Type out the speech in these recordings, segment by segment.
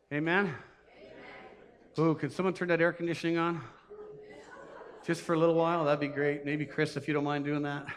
Amen? Ooh, can someone turn that air conditioning on? Just for a little while? That'd be great. Maybe Chris, if you don't mind doing that.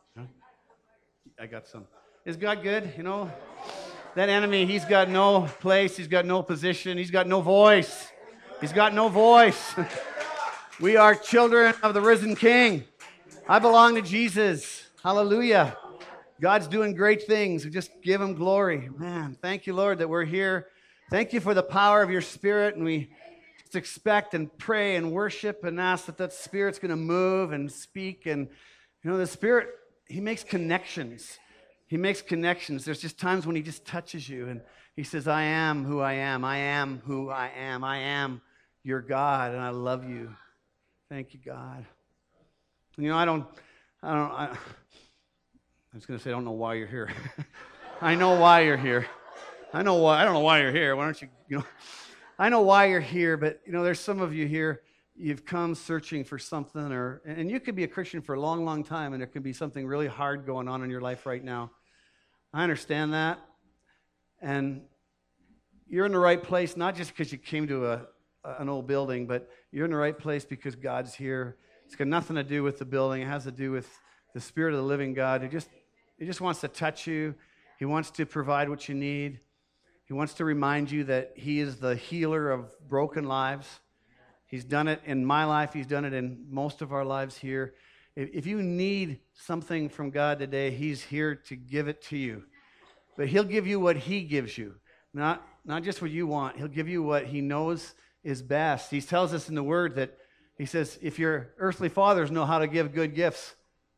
I got some. Is God good? You know, that enemy, he's got no place. He's got no position. He's got no voice. He's got no voice. We are children of the risen King. I belong to Jesus. Hallelujah. God's doing great things. We just give him glory. Man, thank you, Lord, that we're here. Thank you for the power of your Spirit, and we just expect and pray and worship and ask that that Spirit's going to move and speak. And, you know, the Spirit, he makes connections. He makes connections. There's just times when he just touches you, and he says, I am who I am. I am who I am. I am your God, and I love you. Thank you, God. You know, I was going to say, I don't know why you're here. I know why you're here. I don't know why you're here. Why don't you, I know why you're here, but, there's some of you here, you've come searching for something, and you could be a Christian for a long, long time, and there could be something really hard going on in your life right now. I understand that. And you're in the right place, not just because you came to an old building, but you're in the right place because God's here. It's got nothing to do with the building. It has to do with the Spirit of the living God. He just wants to touch you. He wants to provide what you need. He wants to remind you that he is the healer of broken lives. He's done it in my life. He's done it in most of our lives here. If you need something from God today, he's here to give it to you. But he'll give you what he gives you, not just what you want. He'll give you what he knows is best. He tells us in the Word that he says, if your earthly fathers know how to give good gifts,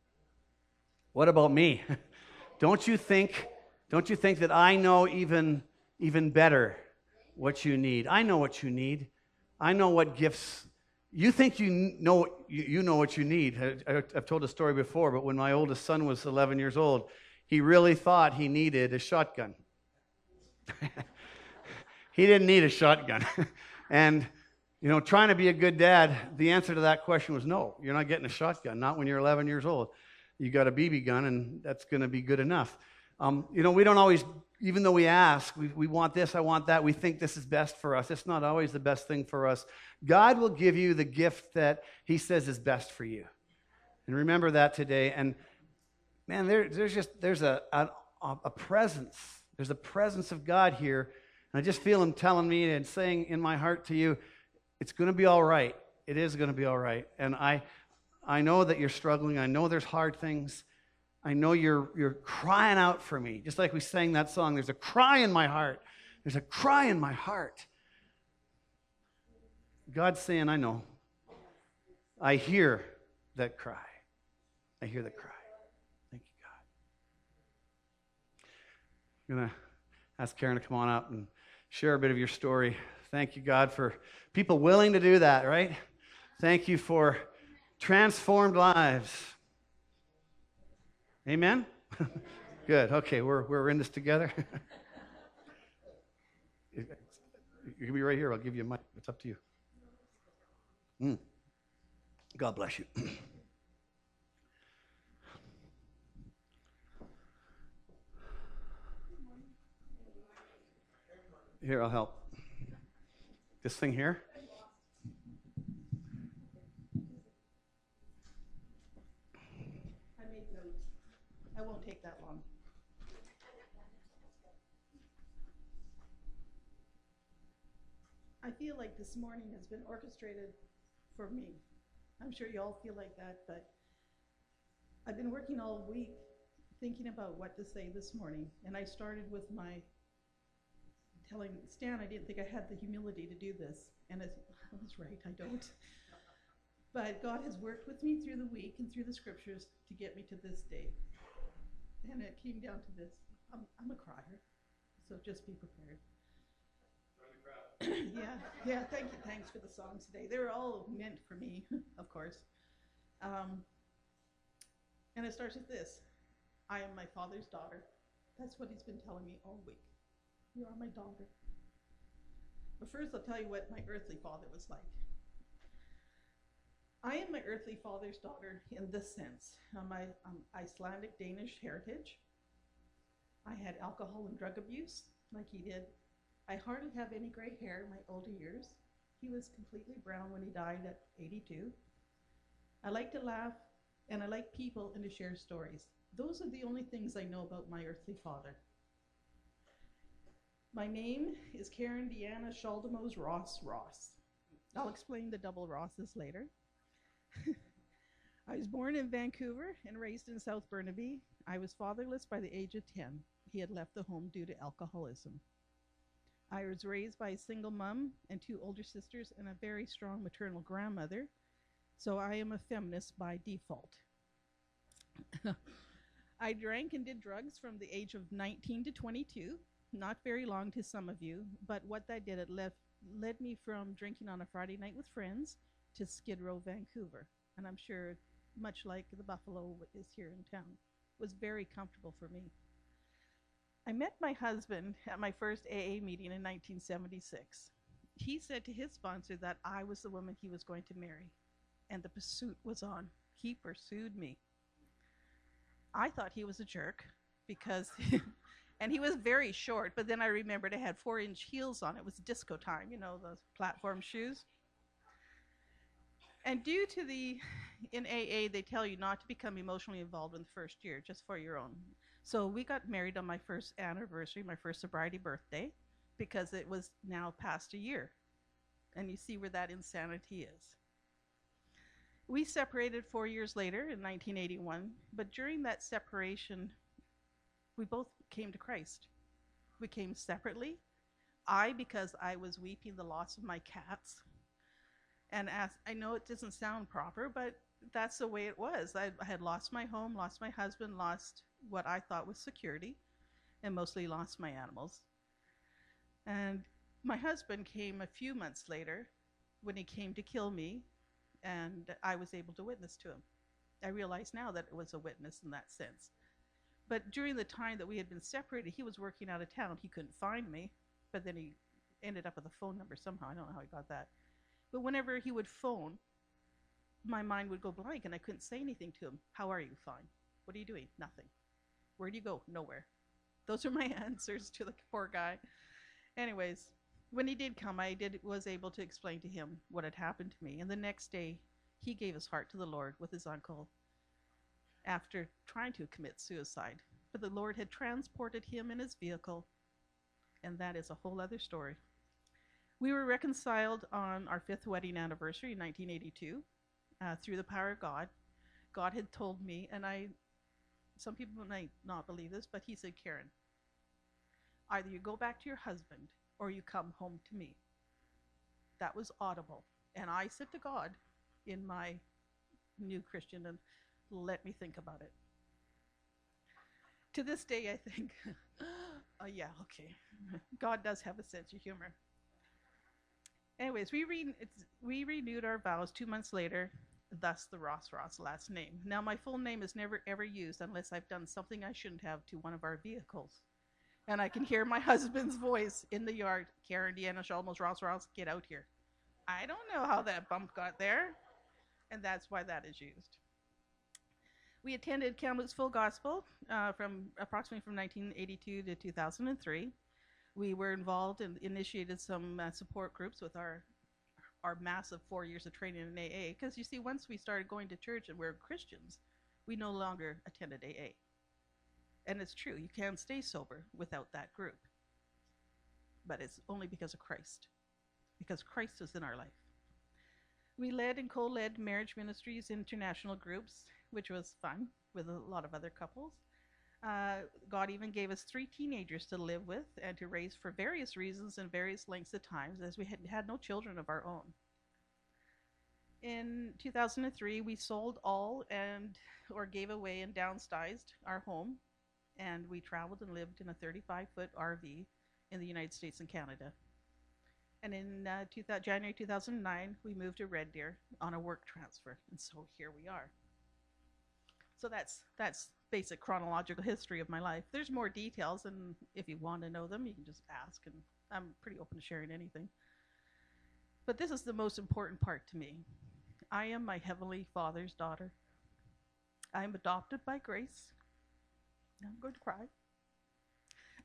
what about me? Don't you think that I know even better what you need? I know what you need. I know what gifts. You think you know what you need. I've told a story before, but when my oldest son was 11 years old, he really thought he needed a shotgun. He didn't need a shotgun. And, trying to be a good dad, the answer to that question was no. You're not getting a shotgun, not when you're 11 years old. You got a BB gun, and that's going to be good enough. We don't always, even though we ask, we want this, I want that, we think this is best for us. It's not always the best thing for us. God will give you the gift that he says is best for you. And remember that today. And man, there's a presence. There's a presence of God here. And I just feel him telling me and saying in my heart to you, it's going to be all right. It is going to be all right. And I know that you're struggling. I know there's hard things. I know you're crying out for me. Just like we sang that song, there's a cry in my heart. There's a cry in my heart. God's saying, I know. I hear that cry. I hear the cry. Thank you, God. I'm going to ask Karen to come on up and share a bit of your story. Thank you, God, for people willing to do that, right? Thank you for transformed lives. Amen? Good. Okay, we're in this together. You can be right here. I'll give you a mic. It's up to you. God bless you. Here, I'll help. This thing here? I made notes. I won't take that long. I feel like this morning has been orchestrated for me. I'm sure you all feel like that, but I've been working all week thinking about what to say this morning, and I started with my telling Stan I didn't think I had the humility to do this, and I was right, I don't. But God has worked with me through the week and through the scriptures to get me to this day. And it came down to this. I'm a crier, so just be prepared. Yeah, thank you. Thanks for the songs today. They were all meant for me, of course. And it starts with this. I am my Father's daughter. That's what he's been telling me all week. You are my daughter. But first I'll tell you what my earthly father was like. I am my earthly father's daughter in this sense. My Icelandic Danish heritage. I had alcohol and drug abuse like he did. I hardly have any gray hair in my older years. He was completely brown when he died at 82. I like to laugh, and I like people and to share stories. Those are the only things I know about my earthly father. My name is Karen Deanna Shaldemos Ross Ross. I'll explain the double Rosses later. I was born in Vancouver and raised in South Burnaby. I was fatherless by the age of 10. He had left the home due to alcoholism. I was raised by a single mom and two older sisters and a very strong maternal grandmother, so I am a feminist by default. I drank and did drugs from the age of 19 to 22, not very long to some of you, but what that did, it led me from drinking on a Friday night with friends to Skid Row, Vancouver. And I'm sure, much like the Buffalo is here in town, it was very comfortable for me. I met my husband at my first AA meeting in 1976. He said to his sponsor that I was the woman he was going to marry, and the pursuit was on. He pursued me. I thought he was a jerk because, and he was very short, but then I remembered it had 4-inch heels on. It was disco time, you know, those platform shoes. And due to in AA, they tell you not to become emotionally involved in the first year, just for your own. So we got married on my first anniversary, my first sobriety birthday, because it was now past a year. And you see where that insanity is. We separated 4 years later in 1981, but during that separation, we both came to Christ. We came separately. I, because I was weeping the loss of my cats. And I know it doesn't sound proper, but that's the way it was. I had lost my home, lost my husband, lost what I thought was security, and mostly lost my animals. And my husband came a few months later when he came to kill me, and I was able to witness to him. I realize now that it was a witness in that sense. But during the time that we had been separated, he was working out of town. He couldn't find me, but then he ended up with a phone number somehow. I don't know how he got that. But whenever he would phone, my mind would go blank, and I couldn't say anything to him. How are you? Fine. What are you doing? Nothing. Where do you go? Nowhere. Those are my answers to the poor guy. Anyways, when he did come, I was able to explain to him what had happened to me. And the next day, he gave his heart to the Lord with his uncle after trying to commit suicide. But the Lord had transported him in his vehicle, and that is a whole other story. We were reconciled on our 5th wedding anniversary in 1982 through the power of God. God had told me, and some people might not believe this, but he said, Karen, either you go back to your husband or you come home to me. That was audible. And I said to God in my new Christian, and let me think about it. To this day, I think, yeah, okay. God does have a sense of humor. Anyways, we renewed our vows 2 months later, thus the Ross Ross last name. Now, my full name is never ever used unless I've done something I shouldn't have to one of our vehicles. And I can hear my husband's voice in the yard, Karen Deanna Shaldemos Ross Ross, get out here. I don't know how that bump got there, and that's why that is used. We attended Kamloops Full Gospel from approximately from 1982 to 2003. We were involved and initiated some support groups with our massive 4 years of training in AA. Because you see, once we started going to church and we're Christians, we no longer attended AA. And it's true, you can't stay sober without that group. But it's only because of Christ. Because Christ is in our life. We led and co-led marriage ministries, international groups, which was fun with a lot of other couples. God even gave us 3 teenagers to live with and to raise for various reasons and various lengths of times, as we had no children of our own. In 2003, we sold all or gave away and downsized our home, and we traveled and lived in a 35-foot RV in the United States and Canada. And in January 2009, we moved to Red Deer on a work transfer, and so here we are. So that's basic chronological history of my life. There's more details, and if you want to know them, you can just ask, and I'm pretty open to sharing anything. But this is the most important part to me. I am my Heavenly Father's daughter. I am adopted by grace. I'm going to cry.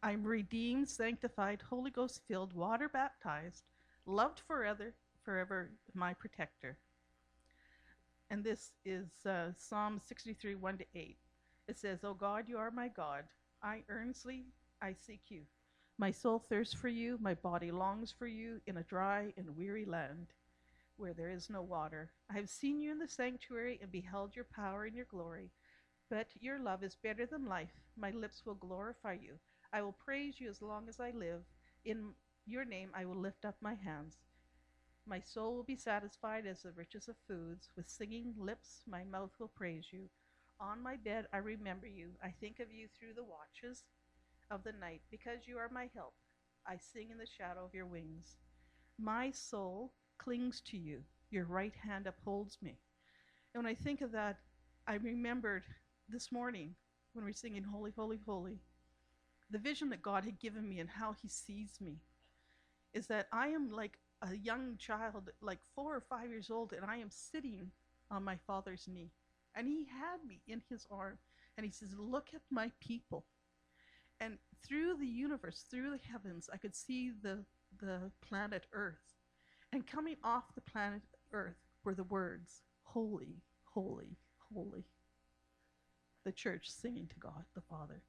I'm redeemed, sanctified, Holy Ghost filled, water baptized, loved forever, my protector. And this is Psalm 63, 1 to 8. It says, O God, you are my God. I seek you. My soul thirsts for you. My body longs for you in a dry and weary land where there is no water. I have seen you in the sanctuary and beheld your power and your glory. But your love is better than life. My lips will glorify you. I will praise you as long as I live. In your name I will lift up my hands. My soul will be satisfied as the richest of foods. With singing lips my mouth will praise you. On my bed I remember you. I think of you through the watches of the night. Because you are my help, I sing in the shadow of your wings. My soul clings to you. Your right hand upholds me. And when I think of that, I remembered this morning when we were singing Holy, Holy, Holy, the vision that God had given me and how he sees me is that I am like a young child, like 4 or 5 years old, and I am sitting on my father's knee. And he had me in his arm, and he says, look at my people. And through the universe, through the heavens, I could see the planet Earth. And coming off the planet Earth were the words, holy, holy, holy. The church singing to God the Father.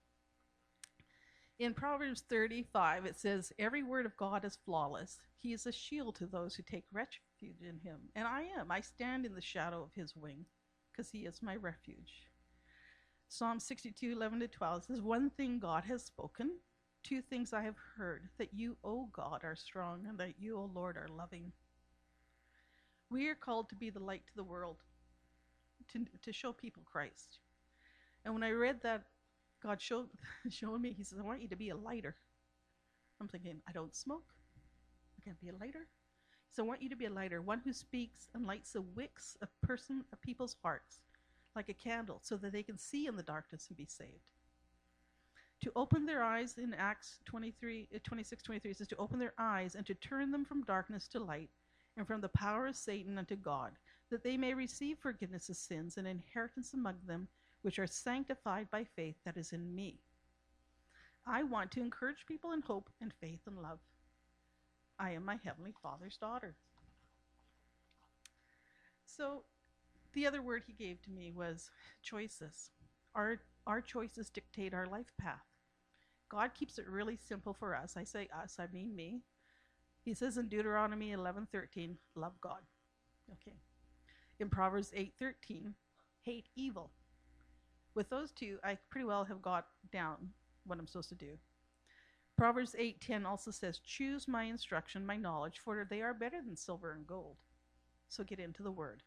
In Proverbs 35, it says, every word of God is flawless. He is a shield to those who take refuge in him. And I am. I stand in the shadow of his wing because he is my refuge. Psalm 62, 11 to 12 says, one thing God has spoken, two things I have heard, that you, O God, are strong, and that you, O Lord, are loving. We are called to be the light to the world, to show people Christ. And when I read that, God showed me, he says, I want you to be a lighter. I'm thinking, I don't smoke. I can't be a lighter. So I want you to be a lighter, one who speaks and lights the wicks of people's hearts like a candle so that they can see in the darkness and be saved. To open their eyes in Acts 26:23, it says to open their eyes and to turn them from darkness to light and from the power of Satan unto God, that they may receive forgiveness of sins and inheritance among them which are sanctified by faith that is in me. I want to encourage people in hope and faith and love. I am my Heavenly Father's daughter. So the other word he gave to me was choices. Our choices dictate our life path. God keeps it really simple for us. I say us, I mean me. He says in Deuteronomy 11:13, love God. Okay. In Proverbs 8:13, hate evil. With those two, I pretty well have got down what I'm supposed to do. Proverbs 8:10 also says, choose my instruction, my knowledge, for they are better than silver and gold. So get into the word.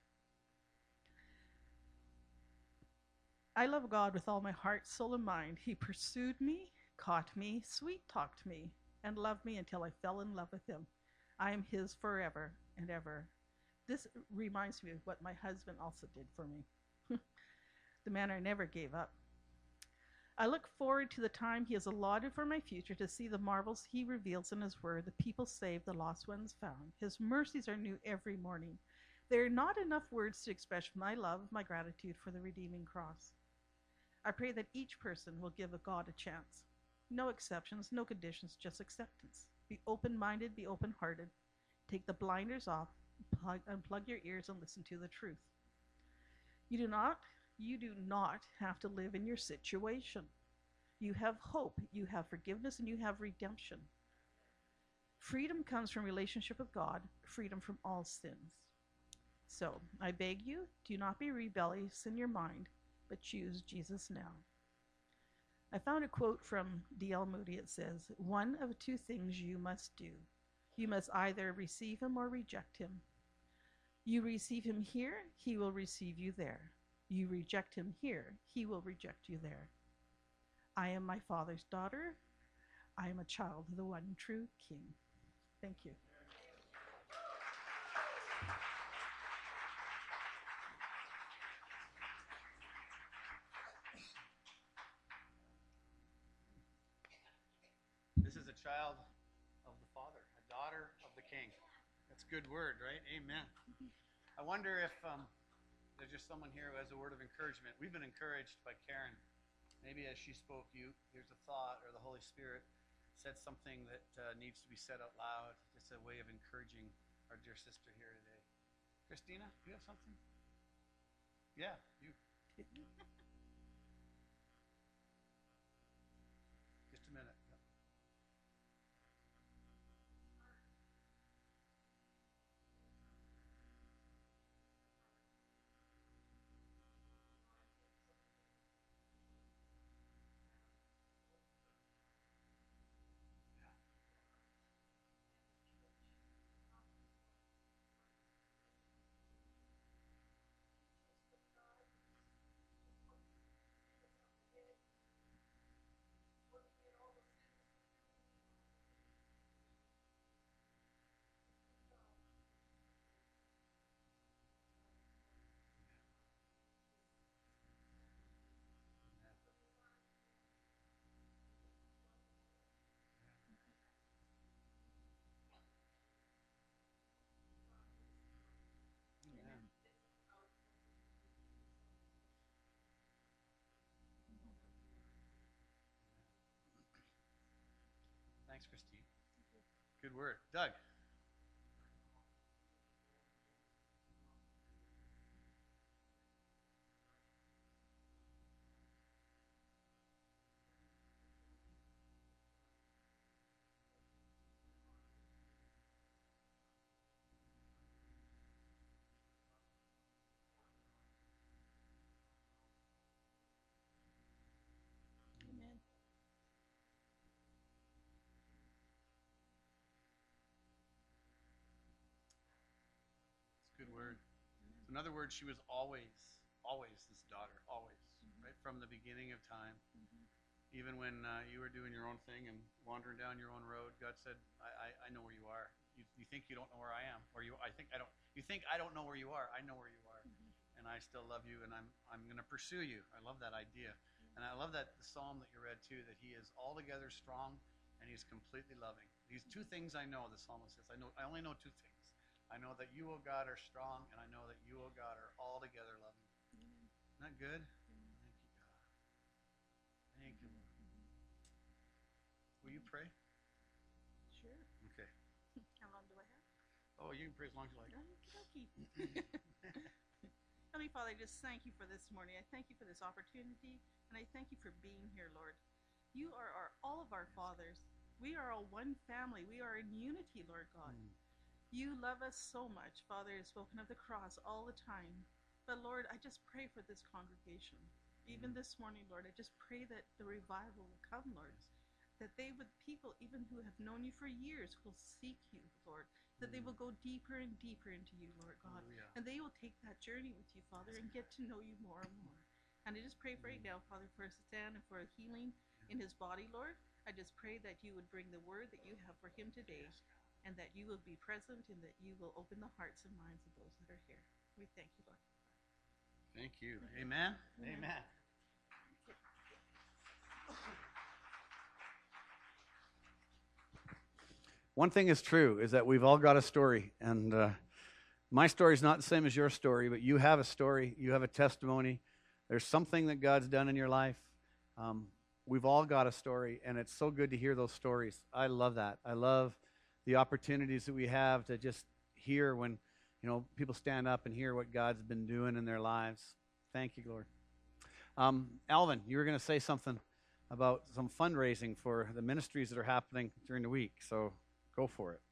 I love God with all my heart, soul, and mind. He pursued me, caught me, sweet-talked me, and loved me until I fell in love with him. I am his forever and ever. This reminds me of what my husband also did for me. The man I never gave up. I look forward to the time he has allotted for my future to see the marvels he reveals in his word, the people saved, the lost ones found. His mercies are new every morning. There are not enough words to express my love, my gratitude for the redeeming cross. I pray that each person will give God a chance. No exceptions, no conditions, just acceptance. Be open-minded, be open-hearted. Take the blinders off, unplug your ears and listen to the truth. You do not have to live in your situation. You have hope, you have forgiveness, and you have redemption. Freedom comes from relationship with God, freedom from all sins. So, I beg you, do not be rebellious in your mind, but choose Jesus now. I found a quote from D.L. Moody. It says, one of two things you must do. You must either receive him or reject him. You receive him here, he will receive you there. You reject him here, he will reject you there. I am my Father's daughter. I am a child of the one true King. Thank you. This is a child of the Father, a daughter of the King. That's a good word, right? Amen. I wonder if there's just someone here who has a word of encouragement. We've been encouraged by Karen. maybe as she spoke, here's a thought, or the Holy Spirit said something that needs to be said out loud. Just a way of encouraging our dear sister here today. Christina, do you have something? Yeah, you. Just a minute. Yep. Amen. Thanks, Christine. Good word. Doug. Amen. It's a good word. In other words, she was always this daughter, always, right from the beginning of time. Even when you were doing your own thing and wandering down your own road, God said, I know where you are. You think you don't know where I am, or you think I don't know where you are. I know where you are, and I still love you, and I'm going to pursue you. I love that idea, and I love that the psalm that you read too, that He is altogether strong and He's completely loving. These two things I know. The psalmist says, I only know two things. I know that you, O God, are strong, and I know that you, O God, are altogether loving. Isn't that good? Thank you, God. Thank you, Lord. Will you pray? Sure. Okay. How long do I have? Oh, you can pray as long as you like. Okey-dokey. Heavenly Father, I just thank you for this morning. I thank you for this opportunity, and I thank you for being here, Lord. You are all of our fathers. We are all one family. We are in unity, Lord God. You love us so much. Father has spoken of the cross all the time. But Lord, I just pray for this congregation. Even this morning, Lord, I just pray that the revival will come, Lord. That people even who have known you for years will seek you, Lord. That they will go deeper and deeper into you, Lord God. Hallelujah. And they will take that journey with you, Father, and get to know you more and more. And I just pray right now, Father, for Stan and for healing in his body, Lord. I just pray that you would bring the word that you have for him today, and that you will be present, and that you will open the hearts and minds of those that are here. We thank you, Lord. Thank you. Amen. Amen. One thing is true, is that we've all got a story, and my story is not the same as your story, but you have a story, you have a testimony. There's something that God's done in your life. We've all got a story, and it's so good to hear those stories. I love that. I love the opportunities that we have to just hear when, people stand up and hear what God's been doing in their lives. Thank you, Lord. Alvin, you were going to say something about some fundraising for the ministries that are happening during the week, so go for it.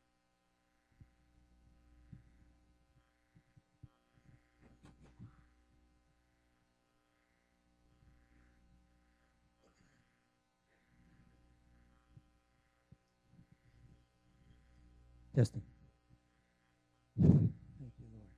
Testing. Thank you, Lord.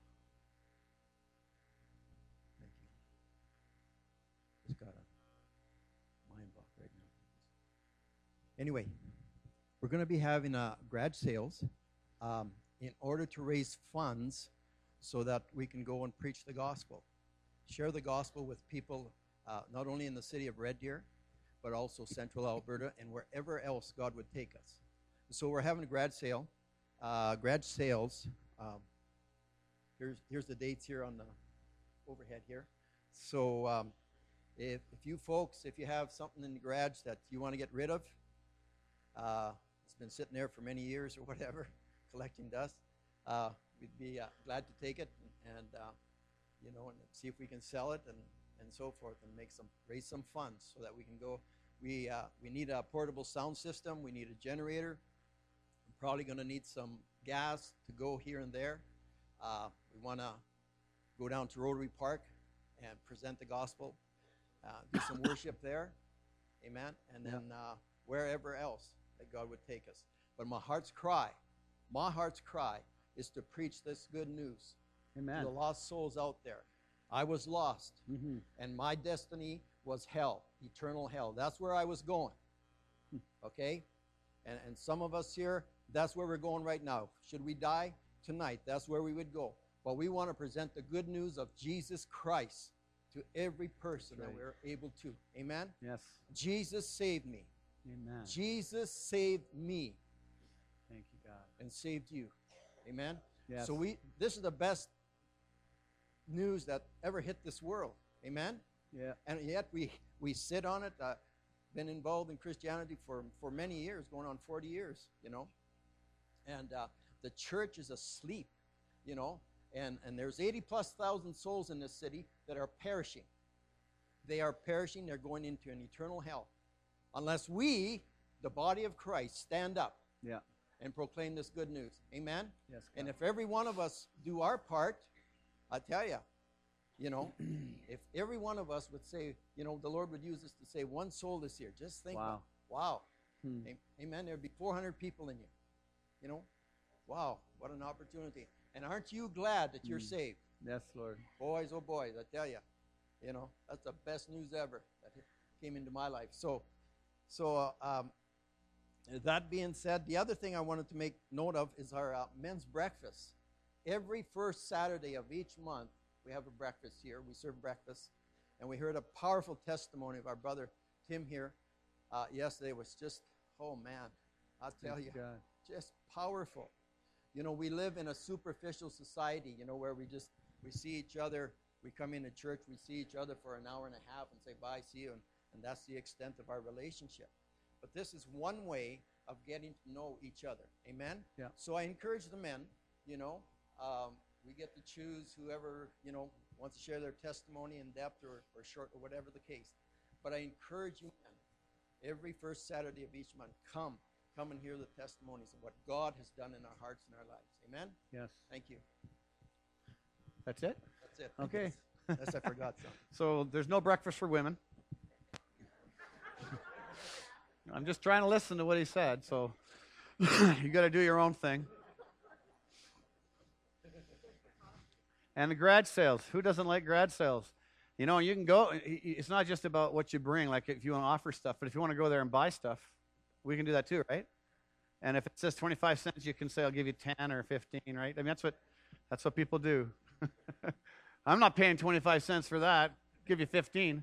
Thank you. Just got a mind block right now. Anyway, we're going to be having a garage sales in order to raise funds so that we can go and preach the gospel, share the gospel with people not only in the city of Red Deer, but also Central Alberta and wherever else God would take us. So we're having a garage sale. Garage sales. Here's the dates here on the overhead here. So If you folks, if you have something in the garage that you want to get rid of, it's been sitting there for many years or whatever, collecting dust, we'd be glad to take it and and see if we can sell it and so forth and raise some funds so that we can go. We need a portable sound system. We need a generator. We're probably going to need some gas to go here and there. We want to go down to Rotary Park and present the gospel, do some worship there, amen, and then wherever else that God would take us. But my heart's cry is to preach this good news Amen. to the lost souls out there. I was lost, and my destiny was hell, eternal hell. That's where I was going, okay? And some of us here, that's where we're going right now. Should we die tonight, that's where we would go. But we want to present the good news of Jesus Christ to every person that we're able to. Amen? Yes. Jesus saved me. Amen. Jesus saved me Thank you, God. and saved you. Amen? Yes. So this is the best news that ever hit this world. Amen? Yeah. And yet we sit on it. Been involved in Christianity for many years, going on 40 years, And the church is asleep, And there's 80,000+ souls in this city that are perishing. They are perishing. They're going into an eternal hell. Unless we, the body of Christ, stand up and proclaim this good news. Amen? Yes, God. And if every one of us do our part, I tell you, if every one of us would say, the Lord would use us to save one soul this year. Just think. Wow. Wow. Amen. There'd be 400 people in you. Wow. What an opportunity. And aren't you glad that you're saved? Yes, Lord. Boys, oh boys, I tell you, that's the best news ever that came into my life. So that being said, the other thing I wanted to make note of is our men's breakfast. Every first Saturday of each month, we have a breakfast here. We serve breakfast. And we heard a powerful testimony of our brother Tim here yesterday. It was just, oh man, I'll tell you, God. just powerful. We live in a superficial society, where we see each other. We come into church, we see each other for an hour and a half and say, bye, see you, and that's the extent of our relationship. But this is one way of getting to know each other. Amen? Yeah. So I encourage the men, we get to choose whoever, wants to share their testimony in depth or short or whatever the case. But I encourage you men, every first Saturday of each month, come and hear the testimonies of what God has done in our hearts and our lives. Amen? Yes. Thank you. That's it? That's it. Okay. Unless I forgot something. So there's no breakfast for women. I'm just trying to listen to what he said, so you got to do your own thing. And the garage sales. Who doesn't like garage sales? You can go. It's not just about what you bring, like if you want to offer stuff, but if you want to go there and buy stuff, we can do that too, right? And if it says 25 cents, you can say, I'll give you 10 or 15, right? I mean, that's what people do. I'm not paying 25 cents for that. I'll give you 15.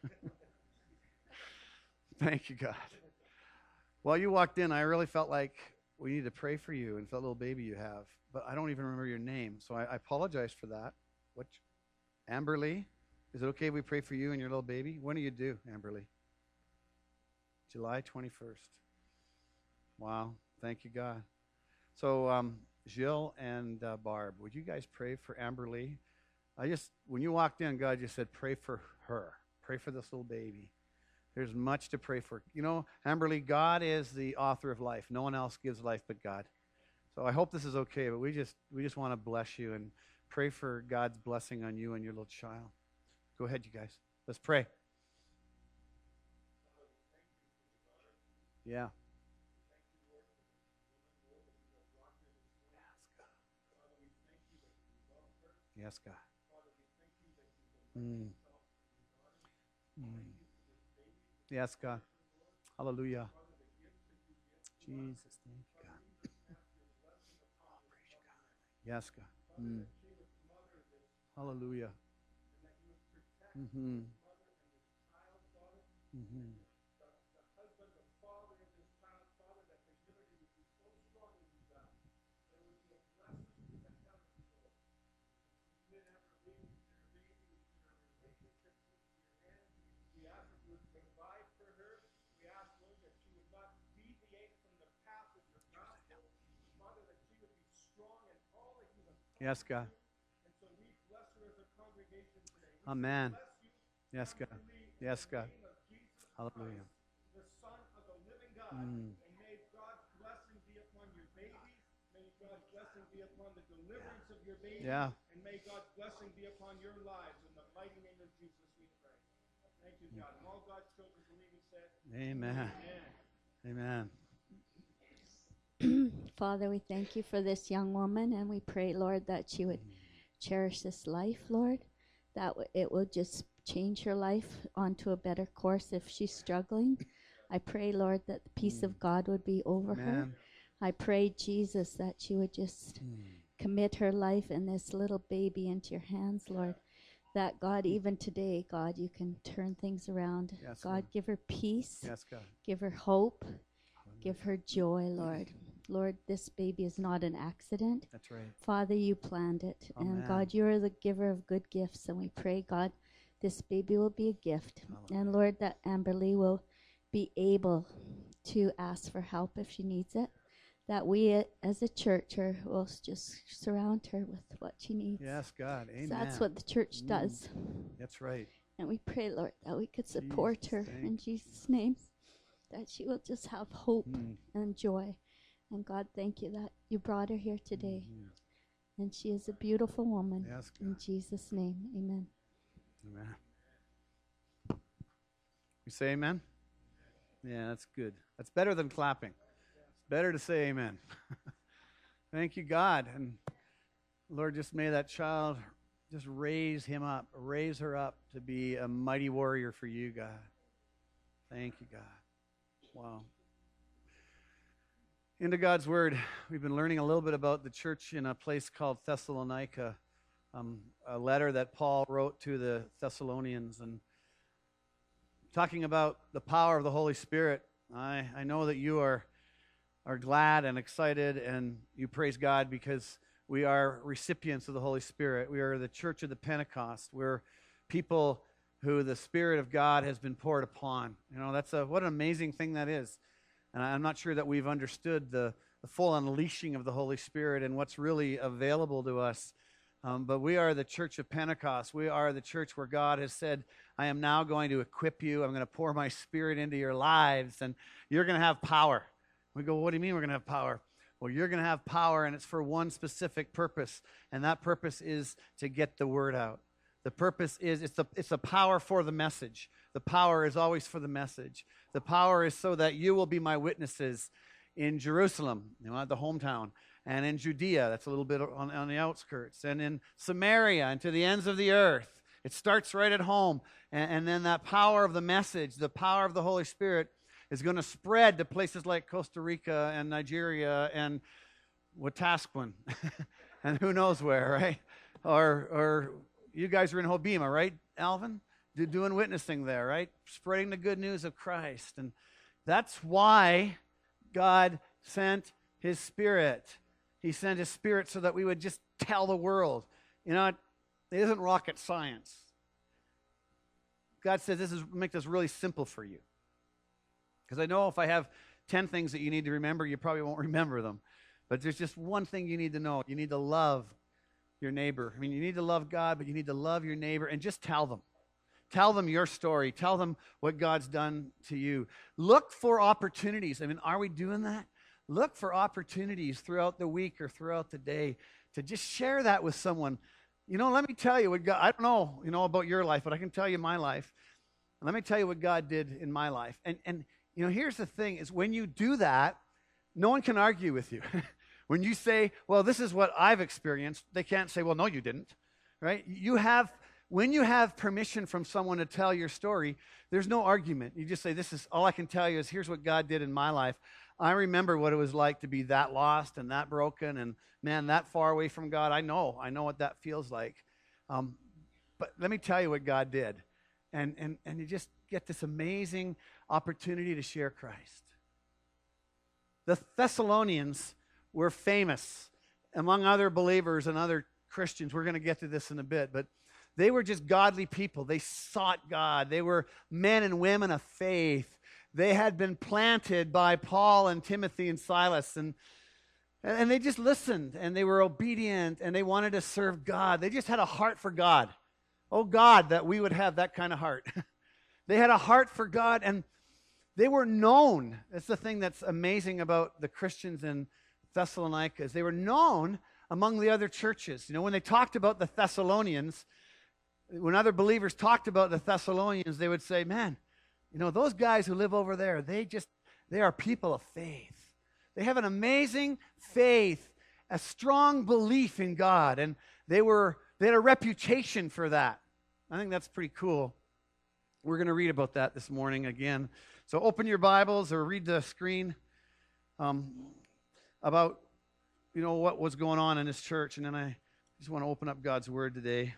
Thank you, God. While you walked in, I really felt like we need to pray for you and for that little baby you have. But I don't even remember your name, so I apologize for that. What? Amber Lee? Is it okay if we pray for you and your little baby? When do you do, Amber Lee? July 21st. Wow. Thank you, God. So, Jill and Barb, would you guys pray for Amber Lee? When you walked in, God just said, pray for her. Pray for this little baby. There's much to pray for. Amber Lee, God is the author of life. No one else gives life but God. So I hope this is okay, but we just want to bless you and pray for God's blessing on you and your little child. Go ahead, you guys. Let's pray. Yeah. Yes, God. Mm. Yes, God. Hallelujah. Jesus, thank you, God. Oh, praise you, God. Yes, God. Mm. Hallelujah. Mm-hmm. Mm-hmm. Yes, God. Amen. Yes, God. Yes, God. Hallelujah. Mm. Yeah. And may God's blessing be upon your lives. In the mighty name of Jesus we pray. Thank you, God. And all God's children believe and said, Amen. Amen. Father, we thank you for this young woman, and we pray, Lord, that she would cherish this life, Lord, that it will just change her life onto a better course if she's struggling. I pray, Lord, that the peace of God would be over her. Amen. I pray, Jesus, that she would just commit her life and this little baby into your hands, Lord. That, God, even today, God, you can turn things around. Yes, God, Lord. give her peace. Yes, God. Give her hope. Give her joy, Lord. Lord, this baby is not an accident. That's right. Father, you planned it. Amen. And God, you're the giver of good gifts. And we pray, God, this baby will be a gift. And Lord, that Amberly will be able to ask for help if she needs it. That we as a church will just surround her with what she needs. Yes, God. Amen. So that's what the church does. That's right. And we pray, Lord, that we could support Jesus, her thank in you. Jesus' name. That she will just have hope Mm. and joy. And God, thank you that you brought her here today. Mhm. And she is a beautiful woman. Yes, God. In Jesus' name, amen. Amen. You say amen? Yeah, that's good. That's better than clapping. It's better to say amen. Thank you, God. And Lord, just may that child just raise him up, raise her up to be a mighty warrior for you, God. Thank you, God. Wow. Into God's Word, we've been learning a little bit about the church in a place called Thessalonica, a letter that Paul wrote to the Thessalonians, and talking about the power of the Holy Spirit. I know that you are glad and excited, and you praise God because we are recipients of the Holy Spirit. We are the church of the Pentecost. We're people who the Spirit of God has been poured upon. You know, what an amazing thing that is. And I'm not sure that we've understood the full unleashing of the Holy Spirit and what's really available to us. But we are the church of Pentecost. We are the church where God has said, I am now going to equip you. I'm going to pour my Spirit into your lives, and you're going to have power. We go, what do you mean we're going to have power? Well, you're going to have power, and it's for one specific purpose, and that purpose is to get the word out. The purpose is, it's the power for the message. The power is always for the message. The power is so that you will be my witnesses in Jerusalem, at the hometown, and in Judea, that's a little bit on the outskirts, and in Samaria, and to the ends of the earth. It starts right at home, and then that power of the message, the power of the Holy Spirit, is going to spread to places like Costa Rica and Nigeria and Wetaskiwin, and who knows where, right? Or you guys are in Hobima, right, Alvin? Doing witnessing there, right? Spreading the good news of Christ. And that's why God sent his Spirit. He sent his Spirit so that we would just tell the world. You know, it isn't rocket science. God says make this really simple for you. Because I know if I have 10 things that you need to remember, you probably won't remember them. But there's just one thing you need to know. You need to love your neighbor. I mean, you need to love God, but you need to love your neighbor and just tell them. Tell them your story. Tell them what God's done to you. Look for opportunities. I mean, are we doing that? Look for opportunities throughout the week or throughout the day to just share that with someone. You know, let me tell you what God, I don't know, about your life, but I can tell you my life. Let me tell you what God did in my life. And here's the thing, is when you do that, no one can argue with you. When you say, well, this is what I've experienced, they can't say, well, no, you didn't, right? When you have permission from someone to tell your story, there's no argument. You just say, this is all I can tell you is here's what God did in my life. I remember what it was like to be that lost and that broken and, man, that far away from God. I know what that feels like. But let me tell you what God did. And you just get this amazing opportunity to share Christ. The Thessalonians were famous among other believers and other Christians. We're going to get to this in a bit, but they were just godly people. They sought God. They were men and women of faith. They had been planted by Paul and Timothy and Silas. And And they just listened, and they were obedient, and they wanted to serve God. They just had a heart for God. Oh, God, that we would have that kind of heart. They had a heart for God, and they were known. That's the thing that's amazing about the Christians in Thessalonica, is they were known among the other churches. You know, when they talked about the Thessalonians, when other believers talked about the Thessalonians, they would say, man, you know, those guys who live over there, they are people of faith. They have an amazing faith, a strong belief in God, and they had a reputation for that. I think that's pretty cool. We're going to read about that this morning again. So open your Bibles or read the screen about, you know, what was going on in this church, and then I just want to open up God's Word today.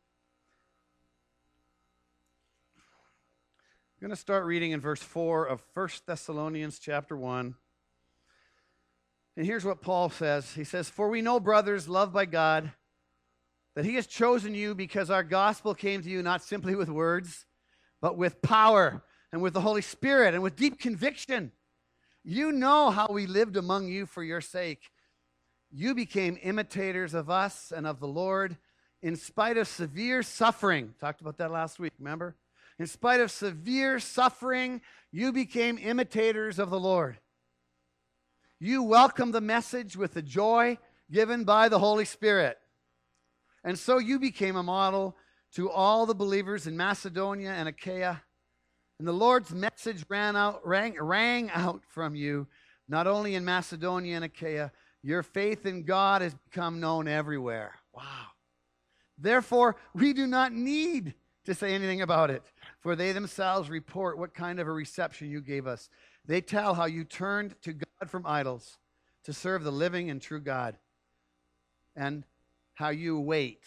I'm going to start reading in verse 4 of 1 Thessalonians chapter 1. And here's what Paul says. He says, "For we know, brothers, loved by God, that he has chosen you because our gospel came to you not simply with words, but with power and with the Holy Spirit and with deep conviction. You know how we lived among you for your sake. You became imitators of us and of the Lord in spite of severe suffering." Talked about that last week, remember? In spite of severe suffering, you became imitators of the Lord. You welcomed the message with the joy given by the Holy Spirit. And so you became a model to all the believers in Macedonia and Achaia. And the Lord's message rang out from you, not only in Macedonia and Achaia. Your faith in God has become known everywhere. Wow. Therefore, we do not need to say anything about it, for they themselves report what kind of a reception you gave us. They tell how you turned to God from idols to serve the living and true God, and how you wait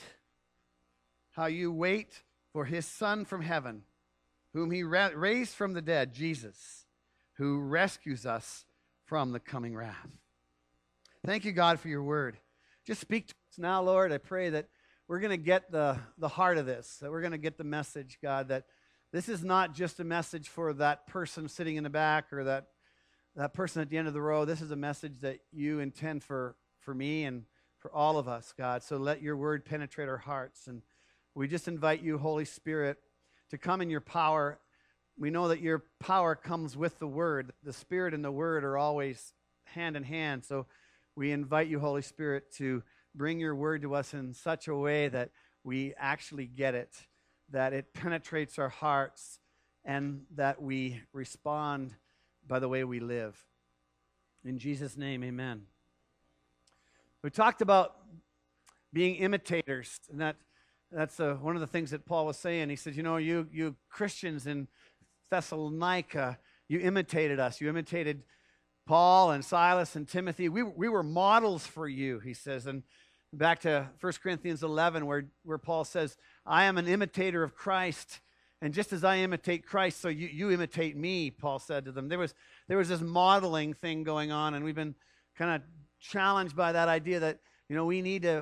for his Son from heaven, whom he raised from the dead, Jesus, who rescues us from the coming wrath. Thank you, God, for your word. Just speak to us now, Lord. I pray that we're going to get the heart of this, that we're going to get the message, God, that this is not just a message for that person sitting in the back or that person at the end of the row. This is a message that you intend for me and for all of us, God. So let your word penetrate our hearts. And we just invite you, Holy Spirit, to come in your power. We know that your power comes with the word. The Spirit and the word are always hand in hand. So we invite you, Holy Spirit, to bring your word to us in such a way that we actually get it, that it penetrates our hearts, and that we respond by the way we live. In Jesus' name, amen. We talked about being imitators, and that's one of the things that Paul was saying. He said, you know, you Christians in Thessalonica, you imitated us. You imitated Paul and Silas and Timothy. We were models for you, he says. And back to 1 Corinthians 11, where Paul says, I am an imitator of Christ, and just as I imitate Christ, so you imitate me, Paul said to them. There was this modeling thing going on, and we've been kind of challenged by that idea that, you know, we need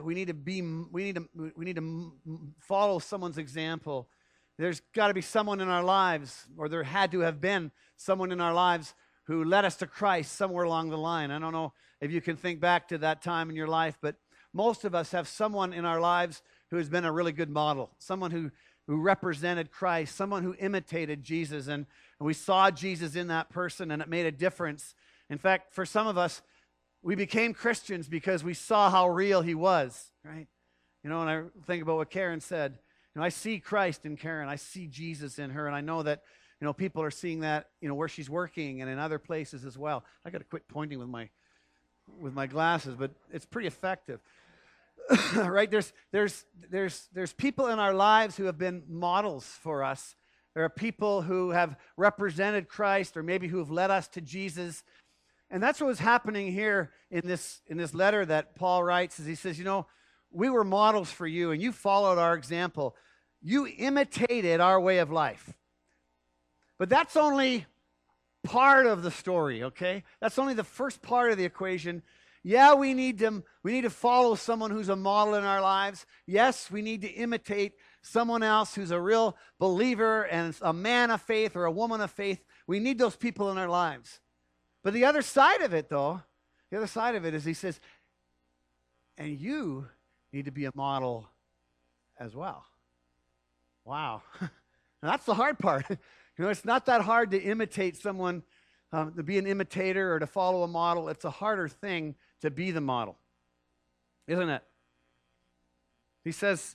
to follow someone's example. There's got to be someone in our lives, or there had to have been someone in our lives who led us to Christ somewhere along the line. I don't know if you can think back to that time in your life, but most of us have someone in our lives who has been a really good model, someone who represented Christ, someone who imitated Jesus, and we saw Jesus in that person, and it made a difference. In fact, for some of us, we became Christians because we saw how real he was, right? You know, and I think about what Karen said. You know, I see Christ in Karen. I see Jesus in her, and I know that, you know, people are seeing that, you know, where she's working and in other places as well. I got to quit pointing with my glasses, but it's pretty effective. Right? There's people in our lives who have been models for us. There are people who have represented Christ, or maybe who have led us to Jesus. And that's what was happening here in this letter that Paul writes, is he says, you know, we were models for you, and you followed our example. You imitated our way of life. But that's only part of the story, okay? That's only the first part of the equation. Yeah, we need to follow someone who's a model in our lives. Yes, we need to imitate someone else who's a real believer and a man of faith or a woman of faith. We need those people in our lives. But the other side of it, though, The other side of it is he says, and you need to be a model as well. Wow. Now, that's the hard part. It's not that hard to imitate someone, to be an imitator or to follow a model. It's a harder thing to be the model, isn't it? He says,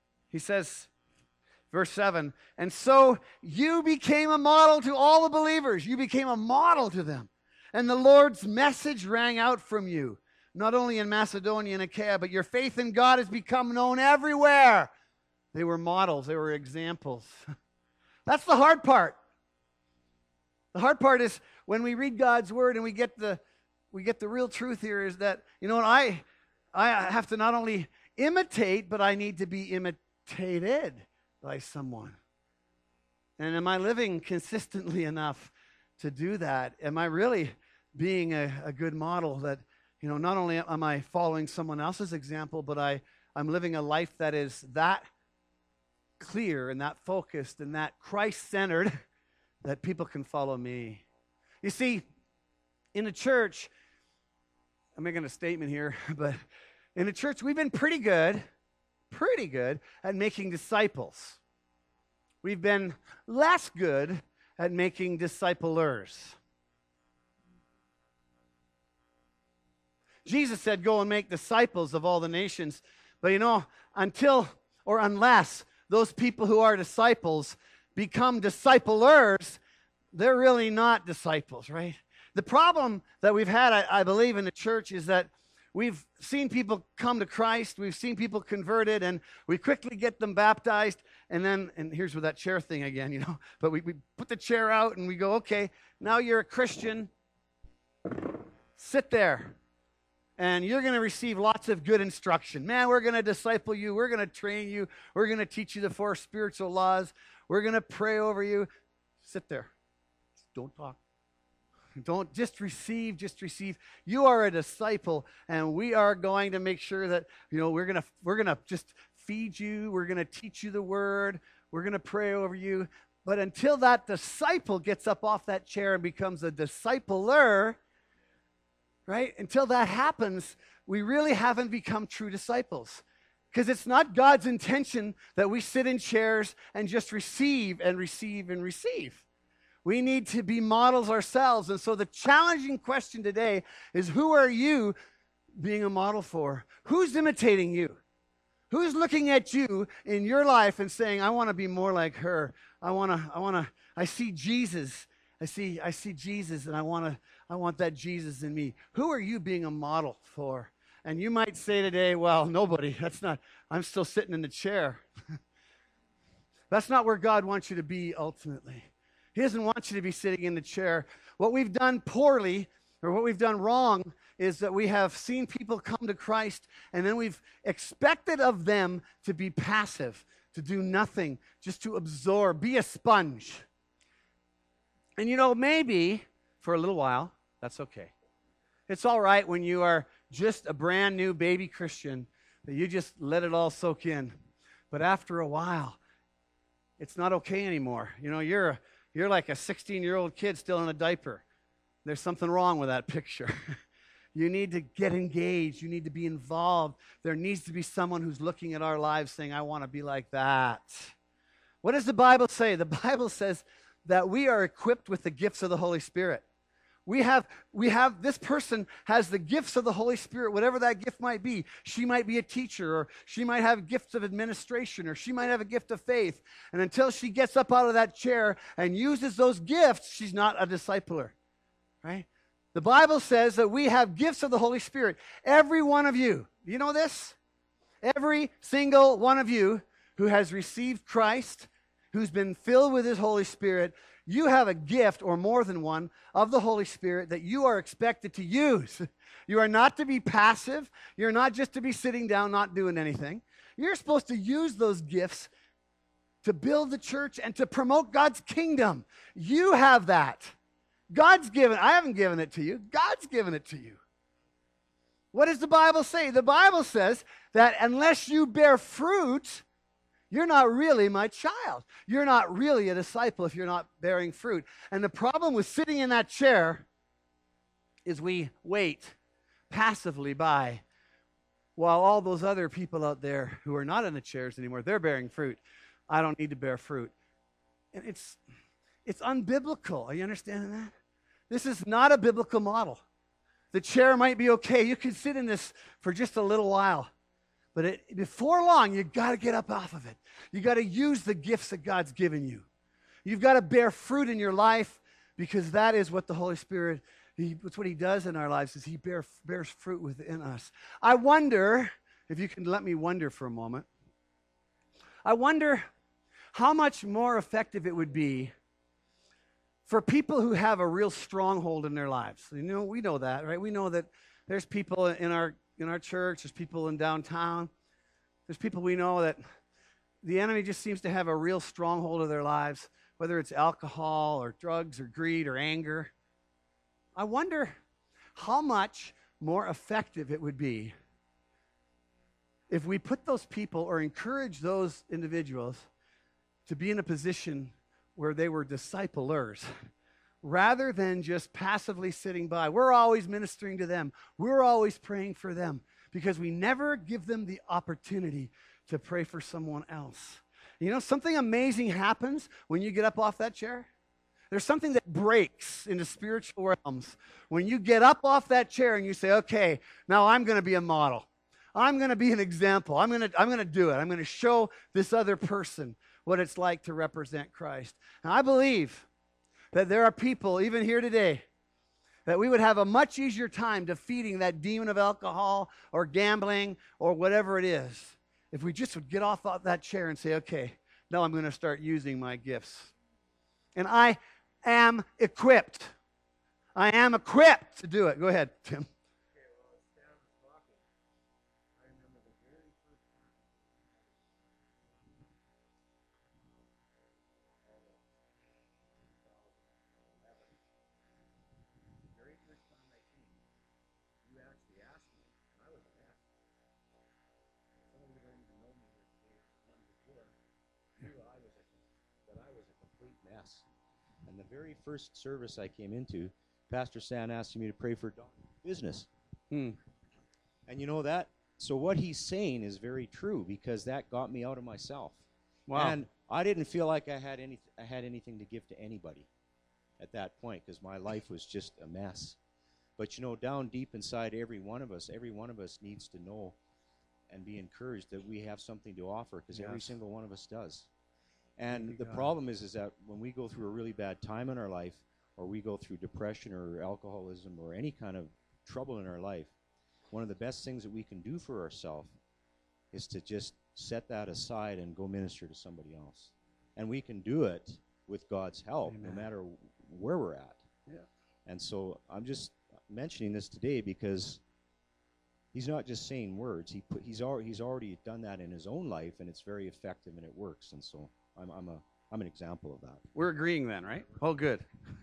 verse 7, and so you became a model to all the believers. You became a model to them. And the Lord's message rang out from you, not only in Macedonia and Achaia, but your faith in God has become known everywhere. They were models. They were examples. That's the hard part. The hard part is when we read God's word and we get the real truth here is that, I have to not only imitate, but I need to be imitated by someone. And am I living consistently enough to do that? Am I really being a good model that, not only am I following someone else's example, but I'm living a life that is that clear and that focused and that Christ-centered that people can follow me. You see, in the church, I'm making a statement here, but in the church, we've been pretty good at making disciples. We've been less good at making disciplers. Jesus said, go and make disciples of all the nations. But unless those people who are disciples become disciplers, they're really not disciples, right? The problem that we've had, I believe, in the church is that we've seen people come to Christ, we've seen people converted, and we quickly get them baptized, and here's with that chair thing again, but we put the chair out and we go, okay, now you're a Christian, sit there. And you're going to receive lots of good instruction. Man, we're going to disciple you. We're going to train you. We're going to teach you the 4 spiritual laws. We're going to pray over you. Sit there. Don't talk. Don't just receive. You are a disciple, and we are going to make sure that we're going to just feed you. We're going to teach you the word. We're going to pray over you. But until that disciple gets up off that chair and becomes a discipler, right? Until that happens, we really haven't become true disciples. Because it's not God's intention that we sit in chairs and just receive and receive and receive. We need to be models ourselves. And so the challenging question today is, who are you being a model for? Who's imitating you? Who's looking at you in your life and saying, I want to be more like her. I see Jesus. I see Jesus, and I want that Jesus in me. Who are you being a model for? And you might say today, well, nobody. I'm still sitting in the chair. That's not where God wants you to be ultimately. He doesn't want you to be sitting in the chair. What we've done poorly, or what we've done wrong, is that we have seen people come to Christ, and then we've expected of them to be passive, to do nothing, just to absorb, be a sponge. And maybe for a little while, that's okay. It's all right when you are just a brand new baby Christian that you just let it all soak in. But after a while, it's not okay anymore. You're like a 16-year-old kid still in a diaper. There's something wrong with that picture. You need to get engaged. You need to be involved. There needs to be someone who's looking at our lives saying, I want to be like that. What does the Bible say? The Bible says that we are equipped with the gifts of the Holy Spirit. This person has the gifts of the Holy Spirit, whatever that gift might be. She might be a teacher, or she might have gifts of administration, or she might have a gift of faith. And until she gets up out of that chair and uses those gifts, she's not a discipler, right? The Bible says that we have gifts of the Holy Spirit. Every one of you, you know this? Every single one of you who has received Christ, who's been filled with His Holy Spirit, you have a gift, or more than one, of the Holy Spirit that you are expected to use. You are not to be passive. You're not just to be sitting down, not doing anything. You're supposed to use those gifts to build the church and to promote God's kingdom. You have that. God's given. I haven't given it to you. God's given it to you. What does the Bible say? The Bible says that unless you bear fruit, you're not really my child. You're not really a disciple if you're not bearing fruit. And the problem with sitting in that chair is we wait passively by while all those other people out there who are not in the chairs anymore, they're bearing fruit. I don't need to bear fruit. And it's unbiblical. Are you understanding that? This is not a biblical model. The chair might be okay. You can sit in this for just a little while. But before long, you got to get up off of it. You got to use the gifts that God's given you. You've got to bear fruit in your life, because that is what the Holy Spirit, that's what he does in our lives, is he bears fruit within us. I wonder, if you can let me wonder for a moment, I wonder how much more effective it would be for people who have a real stronghold in their lives. You know, we know that, right? We know that there's people in our church, there's people in downtown, there's people we know that the enemy just seems to have a real stronghold of their lives, whether it's alcohol or drugs or greed or anger. I wonder how much more effective it would be if we put those people or encourage those individuals to be in a position where they were disciplers rather than just passively sitting by. We're always ministering to them. We're always praying for them because we never give them the opportunity to pray for someone else. You know, something amazing happens when you get up off that chair. There's something that breaks into spiritual realms when you get up off that chair and you say, okay, now I'm going to be a model. I'm going to be an example. I'm going to do it. I'm going to show this other person what it's like to represent Christ. And I believe that there are people, even here today, that we would have a much easier time defeating that demon of alcohol or gambling or whatever it is if we just would get off that chair and say, okay, now I'm going to start using my gifts. And I am equipped. I am equipped to do it. Go ahead, Tim. Mess. And the very first service I came into, Pastor San asked me to pray for business. And you know that? So what he's saying is very true, because that got me out of myself. Wow. And I didn't feel like I had anything to give to anybody at that point, because my life was just a mess. But you know, down deep inside every one of us needs to know and be encouraged that we have something to offer, because every single one of us does. And the problem is that when we go through a really bad time in our life, or we go through depression or alcoholism or any kind of trouble in our life, one of the best things that we can do for ourselves is to just set that aside and go minister to somebody else. And we can do it with God's help, no matter where we're at. Yeah. And so I'm just mentioning this today because he's not just saying words. He's already done that in his own life, and it's very effective and it works. And so I'm an example of that. We're agreeing then, right? Oh, good.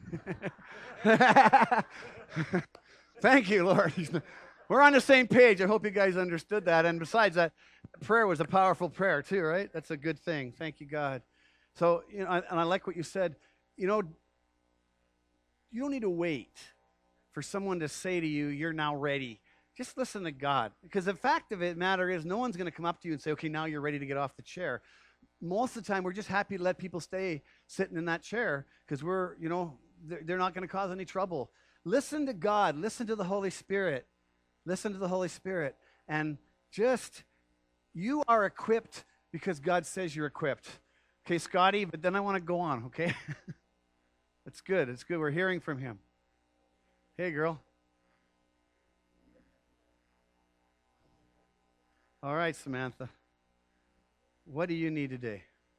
Thank you, Lord. We're on the same page. I hope you guys understood that. And besides that, prayer was a powerful prayer too, right? That's a good thing. Thank you, God. So, you know, and I like what you said. You know, you don't need to wait for someone to say to you, you're now ready. Just listen to God. Because the fact of the matter is, no one's going to come up to you and say, okay, now you're ready to get off the chair. Most of the time, we're just happy to let people stay sitting in that chair because we're, you know, they're not going to cause any trouble. Listen to God. Listen to the Holy Spirit. Listen to the Holy Spirit. And just, you are equipped because God says you're equipped. Okay, Scotty, but then I want to go on, okay? It's good. It's good. We're hearing from him. Hey, girl. All right, Samantha. What do you need today?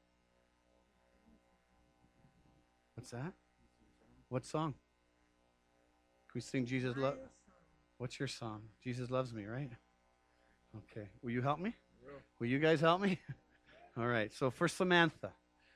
What's that? What song? Can we sing Jesus Love? What's your song? Jesus Loves Me, right? Okay. Will you help me? Will you guys help me? All right. So for Samantha.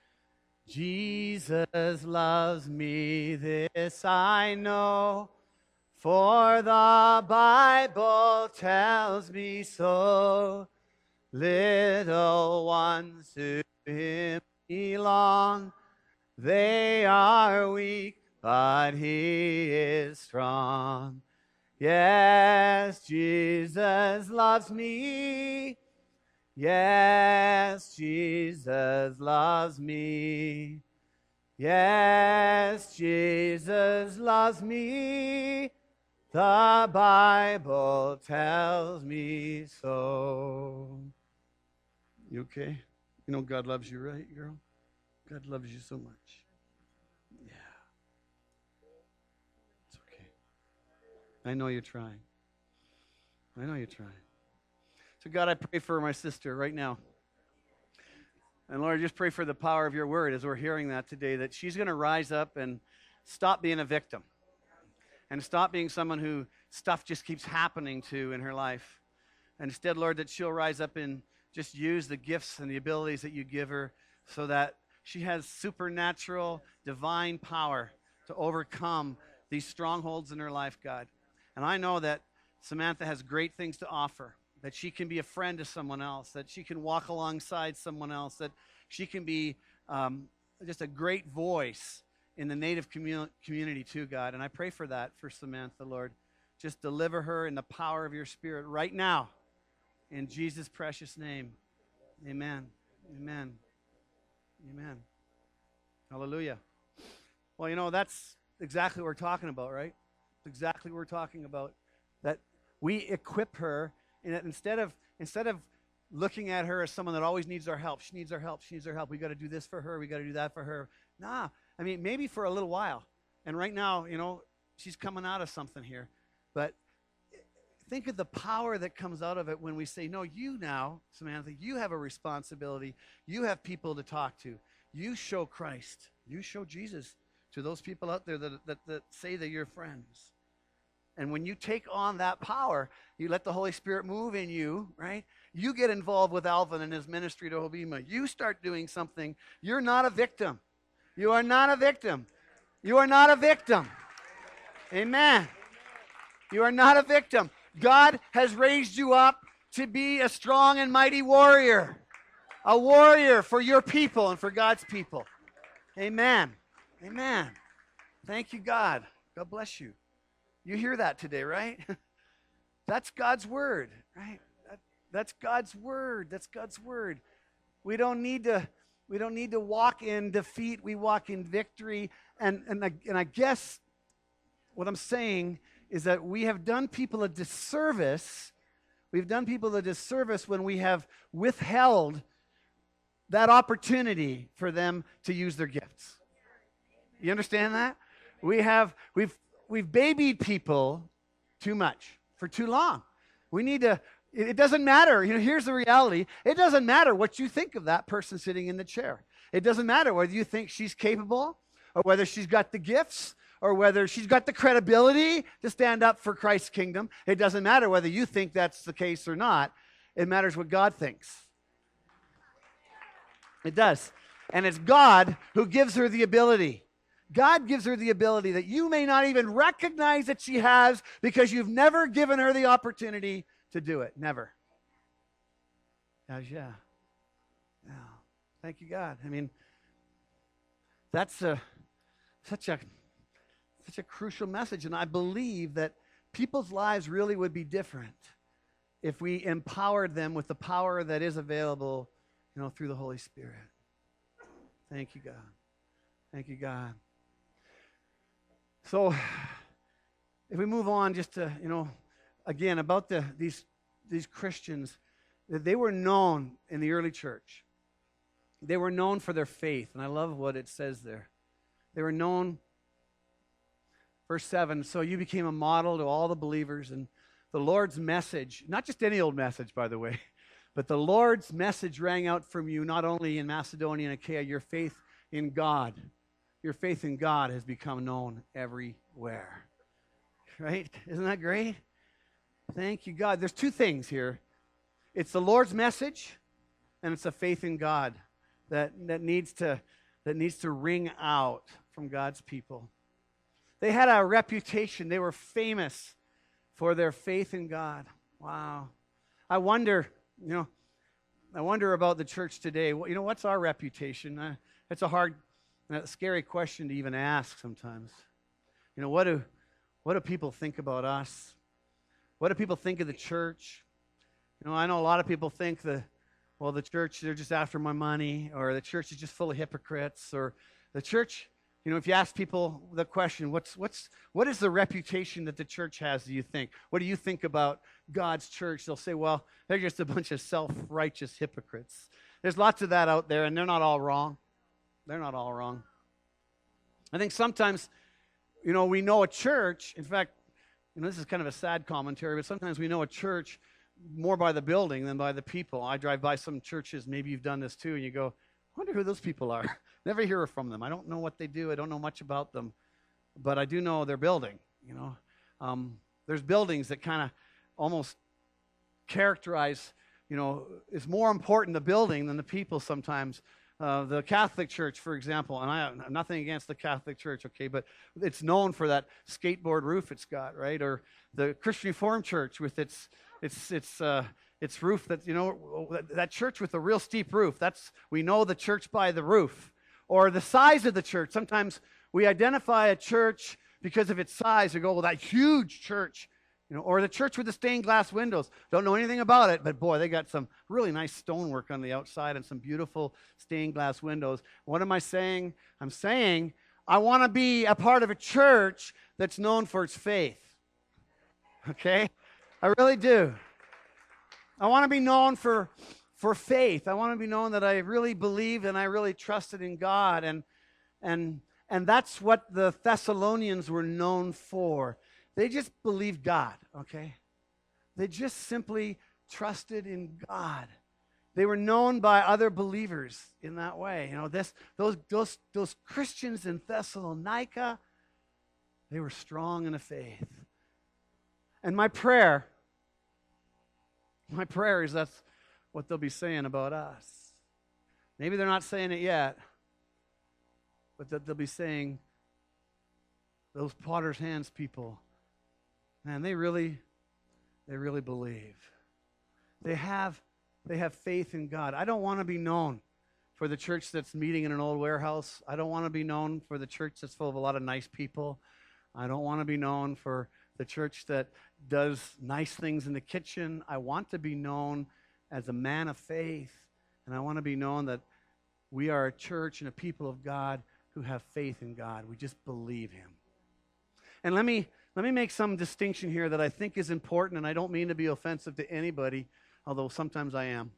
Jesus loves me, this I know, for the Bible tells me so. Little ones to him belong. They are weak, but he is strong. Yes, Jesus loves me. Yes, Jesus loves me. Yes, Jesus loves me. The Bible tells me so. You okay? You know God loves you, right, girl? God loves you so much. Yeah. It's okay. I know you're trying. I know you're trying. So, God, I pray for my sister right now. And Lord, just pray for the power of your word as we're hearing that today, that she's going to rise up and stop being a victim and stop being someone who stuff just keeps happening to in her life. And instead, Lord, that she'll rise up and just use the gifts and the abilities that you give her so that she has supernatural, divine power to overcome these strongholds in her life, God. And I know that Samantha has great things to offer, that she can be a friend to someone else, that she can walk alongside someone else, that she can be just a great voice in the Native community too, God. And I pray for that for Samantha, Lord. Just deliver her in the power of your Spirit right now. In Jesus' precious name. Amen. Amen. Amen. Hallelujah. Well, you know, that's exactly what we're talking about, right? It's exactly what we're talking about. That we equip her, and that instead of looking at her as someone that always needs our help, she needs our help, she needs our help, we got to do this for her, we got to do that for her. Nah, I mean, maybe for a little while. And right now, you know, she's coming out of something here. But think of the power that comes out of it when we say, no, you now, Samantha, you have a responsibility. You have people to talk to. You show Christ. You show Jesus to those people out there that say that you're friends. And when you take on that power, you let the Holy Spirit move in you, right? You get involved with Alvin and his ministry to Hobima. You start doing something. You're not a victim. You are not a victim. You are not a victim. Amen. You are not a victim. God has raised you up to be a strong and mighty warrior. A warrior for your people and for God's people. Amen. Amen. Thank you, God. God bless you. You hear that today, right? That's God's word, right? That's God's word. That's God's word. We don't need to walk in defeat. We walk in victory. And I guess what I'm saying is that we have done people a disservice. We've done people a disservice when we have withheld that opportunity for them to use their gifts. You understand that? We've babied people too much for too long. We need to, it doesn't matter. You know, here's the reality. It doesn't matter what you think of that person sitting in the chair. It doesn't matter whether you think she's capable or whether she's got the gifts or whether she's got the credibility to stand up for Christ's kingdom. It doesn't matter whether you think that's the case or not. It matters what God thinks. It does. And it's God who gives her the ability. God gives her the ability that you may not even recognize that she has because you've never given her the opportunity to do it. Never. Yeah. Thank you, God. I mean, that's such a crucial message, and I believe that people's lives really would be different if we empowered them with the power that is available, you know, through the Holy Spirit. Thank you, God. Thank you, God. So, if we move on just to, you know, again, about these Christians, they were known in the early church. They were known for their faith, and I love what it says there. They were known, verse 7, so you became a model to all the believers, and the Lord's message, not just any old message, by the way, but the Lord's message rang out from you, not only in Macedonia and Achaia, your faith in God. Your faith in God has become known everywhere. Right? Isn't that great? Thank you, God. There's two things here. It's the Lord's message, and it's a faith in God that needs to ring out from God's people. They had a reputation. They were famous for their faith in God. Wow. I wonder about the church today. You know, what's our reputation? It's a hard, scary question to even ask sometimes. You know, what do people think about us? What do people think of the church? I know a lot of people think the church, they're just after my money, or the church is just full of hypocrites, or the church, if you ask people the question, what is the reputation that the church has, do you think? What do you think about God's church? They'll say, well, they're just a bunch of self-righteous hypocrites. There's lots of that out there, and they're not all wrong. They're not all wrong. I think sometimes, we know a church, in fact, this is kind of a sad commentary, but sometimes we know a church more by the building than by the people. I drive by some churches, maybe you've done this too, and you go, I wonder who those people are. Never hear from them. I don't know what they do. I don't know much about them, but I do know their building, There's buildings that kind of almost characterize, it's more important the building than the people sometimes. The Catholic Church, for example, and I have nothing against the Catholic Church, okay, but it's known for that skateboard roof it's got, right? Or the Christian Reformed Church with its roof that, that church with a real steep roof. We know the church by the roof. Or the size of the church. Sometimes we identify a church because of its size. We go, well, that huge church. Or the church with the stained glass windows. Don't know anything about it, but boy, they got some really nice stonework on the outside and some beautiful stained glass windows. What am I saying? I'm saying I want to be a part of a church that's known for its faith. Okay? I really do. I want to be known for faith. I want to be known that I really believed and I really trusted in God. And that's what the Thessalonians were known for. They just believed God, okay? They just simply trusted in God. They were known by other believers in that way. Those Christians in Thessalonica, they were strong in the faith. And my prayer is that's what they'll be saying about us. Maybe they're not saying it yet, but that they'll be saying, those Potter's Hands people, man, they really believe. They have faith in God. I don't want to be known for the church that's meeting in an old warehouse. I don't want to be known for the church that's full of a lot of nice people. I don't want to be known for the church that does nice things in the kitchen. I want to be known as a man of faith, and I want to be known that we are a church and a people of God who have faith in God. We just believe Him. And let me make some distinction here that I think is important, and I don't mean to be offensive to anybody, although sometimes I am.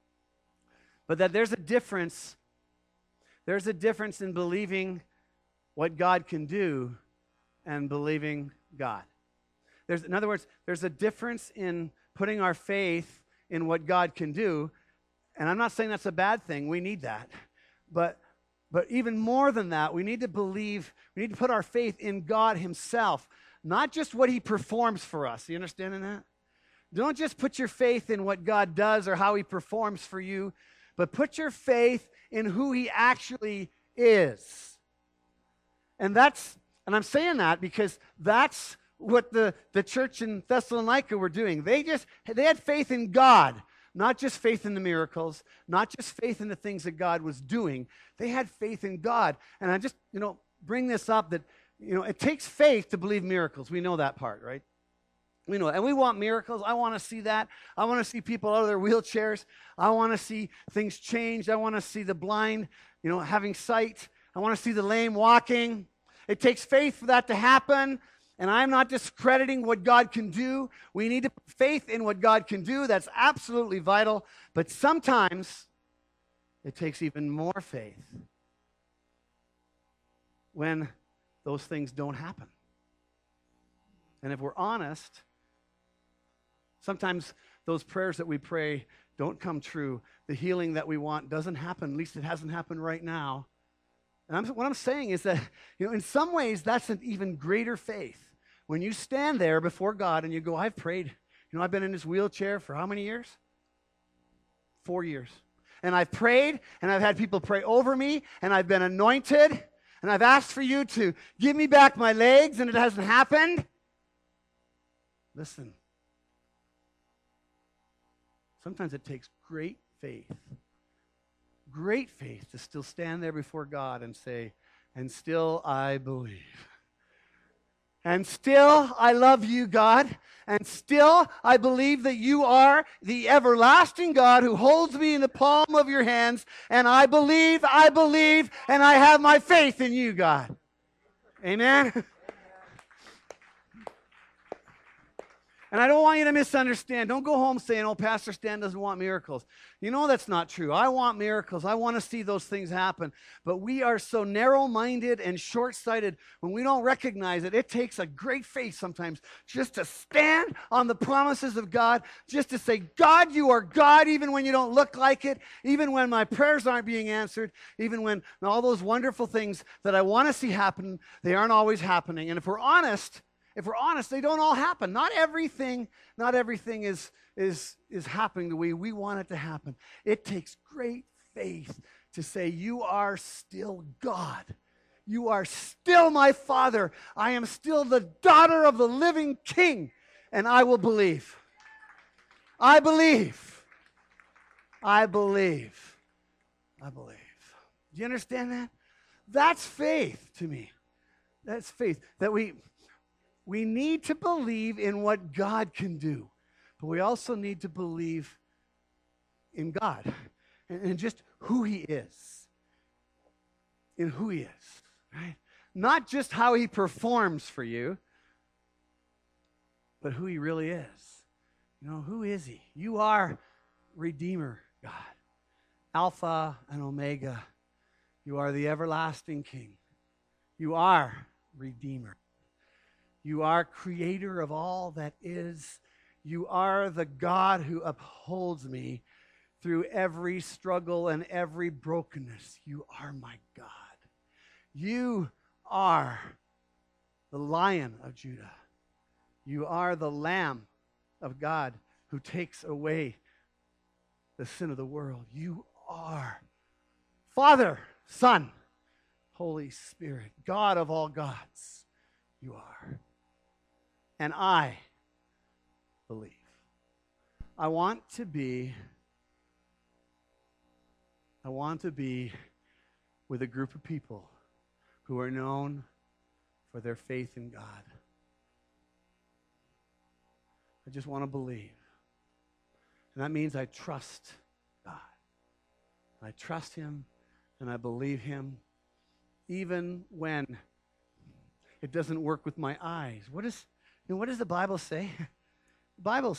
But that there's a difference. There's a difference in believing what God can do and believing God. In other words, there's a difference in putting our faith in what God can do, and I'm not saying that's a bad thing. We need that. But even more than that, we need to put our faith in God Himself, not just what He performs for us. You understanding that? Don't just put your faith in what God does or how He performs for you, but put your faith in who He actually is. And I'm saying that because that's what the church in Thessalonica were doing. They had faith in God, not just faith in the miracles, not just faith in the things that God was doing. They had faith in God. And I just, bring this up that, it takes faith to believe miracles. We know that part, right? We know, and we want miracles. I want to see that. I want to see people out of their wheelchairs. I want to see things change. I want to see the blind, having sight. I want to see the lame walking. It takes faith for that to happen. And I'm not discrediting what God can do. We need to put faith in what God can do. That's absolutely vital. But sometimes it takes even more faith when those things don't happen. And if we're honest, sometimes those prayers that we pray don't come true. The healing that we want doesn't happen. At least it hasn't happened right now. And what I'm saying is that, in some ways, that's an even greater faith. When you stand there before God and you go, I've prayed. I've been in this wheelchair for how many years? 4 years. And I've prayed, and I've had people pray over me, and I've been anointed, and I've asked for you to give me back my legs, and it hasn't happened. Listen. Sometimes it takes great faith to still stand there before God and say, and still I believe. And still, I love you, God. And still, I believe that you are the everlasting God who holds me in the palm of your hands. And I believe, and I have my faith in you, God. Amen? And I don't want you to misunderstand. Don't go home saying, oh, Pastor Stan doesn't want miracles. You know that's not true. I want miracles. I want to see those things happen. But we are so narrow-minded and short-sighted when we don't recognize it. It takes a great faith sometimes just to stand on the promises of God, just to say, God, you are God, even when you don't look like it, even when my prayers aren't being answered, even when all those wonderful things that I want to see happen, they aren't always happening. And if we're honest, they don't all happen. Not everything is happening the way we want it to happen. It takes great faith to say, you are still God. You are still my Father. I am still the daughter of the living King, and I will believe. I believe. I believe. I believe. Do you understand that? That's faith to me. That's faith. That we need to believe in what God can do, but we also need to believe in God and just who He is. In who He is, right? Not just how He performs for you, but who He really is. You know, who is He? You are Redeemer, God. Alpha and Omega. You are the everlasting King. You are Redeemer. You are creator of all that is. You are the God who upholds me through every struggle and every brokenness. You are my God. You are the Lion of Judah. You are the Lamb of God who takes away the sin of the world. You are Father, Son, Holy Spirit, God of all gods. You are. And I believe. I want to be with a group of people who are known for their faith in God. I just want to believe. And that means I trust God. I trust Him and I believe Him even when it doesn't work with my eyes. What does the Bible say? The Bible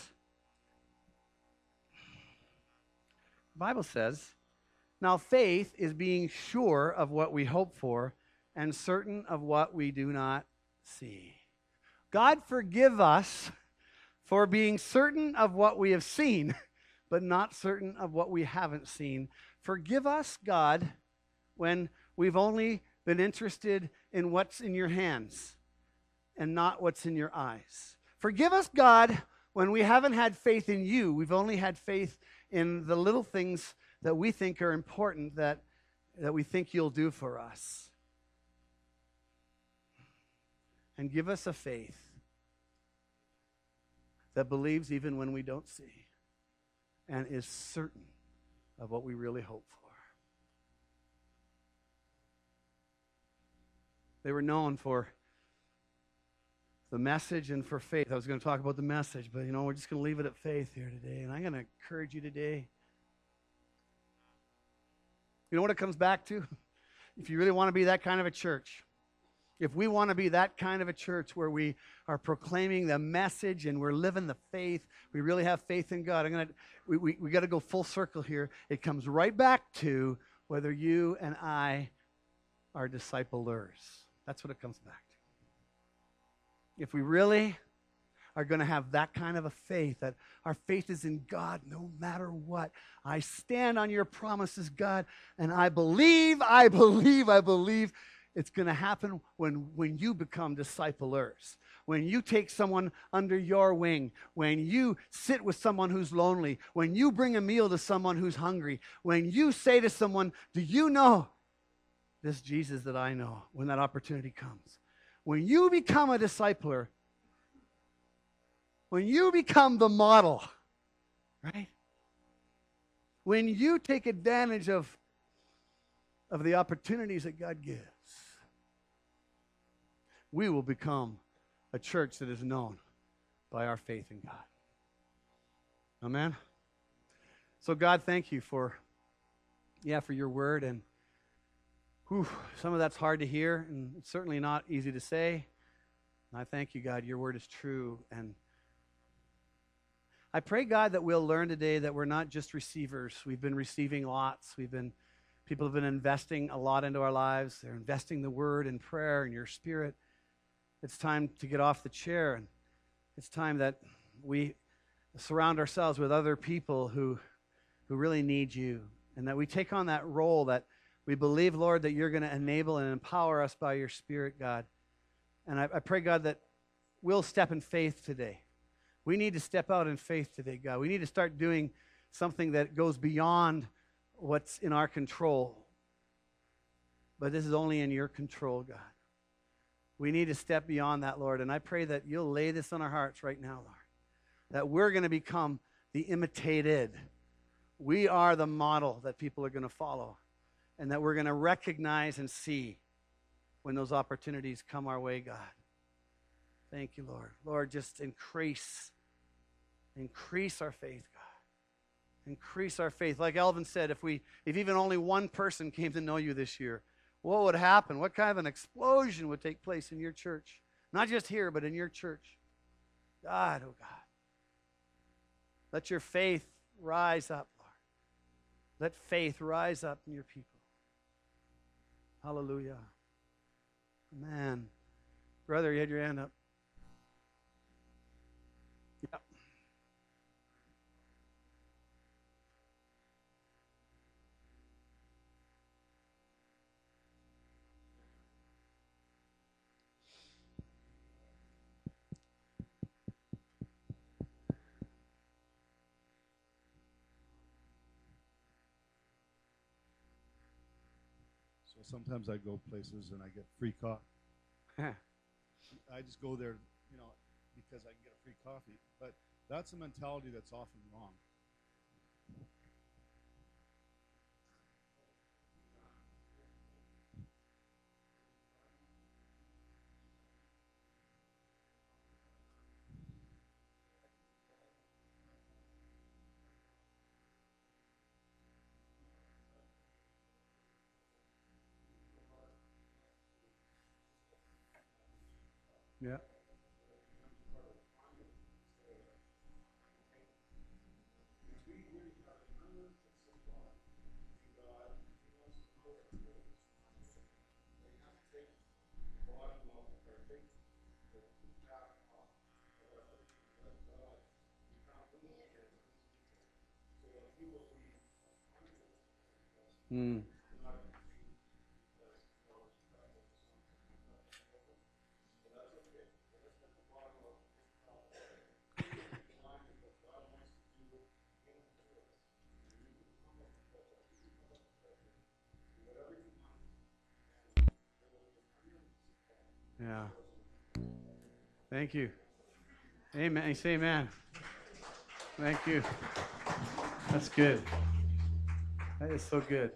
says, now faith is being sure of what we hope for and certain of what we do not see. God forgive us for being certain of what we have seen, but not certain of what we haven't seen. Forgive us, God, when we've only been interested in what's in your hands and not what's in your eyes. Forgive us, God, when we haven't had faith in you. We've only had faith in the little things that we think are important that we think you'll do for us. And give us a faith that believes even when we don't see and is certain of what we really hope for. They were known for the message and for faith. I was going to talk about the message, but we're just going to leave it at faith here today. And I'm going to encourage you today. You know what it comes back to? If you really want to be that kind of a church, if we want to be that kind of a church where we are proclaiming the message and we're living the faith, we really have faith in God. We got to go full circle here. It comes right back to whether you and I are disciplers. That's what it comes back to. If we really are going to have that kind of a faith, that our faith is in God no matter what. I stand on your promises, God, and I believe it's going to happen when you become disciplers. When you take someone under your wing, when you sit with someone who's lonely, when you bring a meal to someone who's hungry, when you say to someone, do you know this Jesus that I know, when that opportunity comes? When you become a discipler, when you become the model, right? When you take advantage of the opportunities that God gives, we will become a church that is known by our faith in God. Amen? So God, thank you for your word. And some of that's hard to hear, and it's certainly not easy to say. And I thank you, God, your word is true. And I pray, God, that we'll learn today that we're not just receivers. We've been receiving lots. People have been investing a lot into our lives. They're investing the word and prayer and your spirit. It's time to get off the chair, and it's time that we surround ourselves with other people who really need you, and that we take on that role that we believe, Lord, that you're going to enable and empower us by your Spirit, God. And I pray, God, that we'll step in faith today. We need to step out in faith today, God. We need to start doing something that goes beyond what's in our control. But this is only in your control, God. We need to step beyond that, Lord. And I pray that you'll lay this on our hearts right now, Lord. That we're going to become the imitated. We are the model that people are going to follow. And that we're going to recognize and see when those opportunities come our way, God. Thank you, Lord. Lord, just increase our faith, God. Increase our faith. Like Elvin said, if even only one person came to know you this year, what would happen? What kind of an explosion would take place in your church? Not just here, but in your church. God, oh God. Let your faith rise up, Lord. Let faith rise up in your people. Hallelujah. Amen. Brother, you had your hand up. Yep. So sometimes I go places and I get free coffee. I just go there, because I can get a free coffee. But that's a mentality that's often wrong. Yeah. Mm. Yeah. Thank you. Amen. Say amen. Thank you. That's good. That is so good.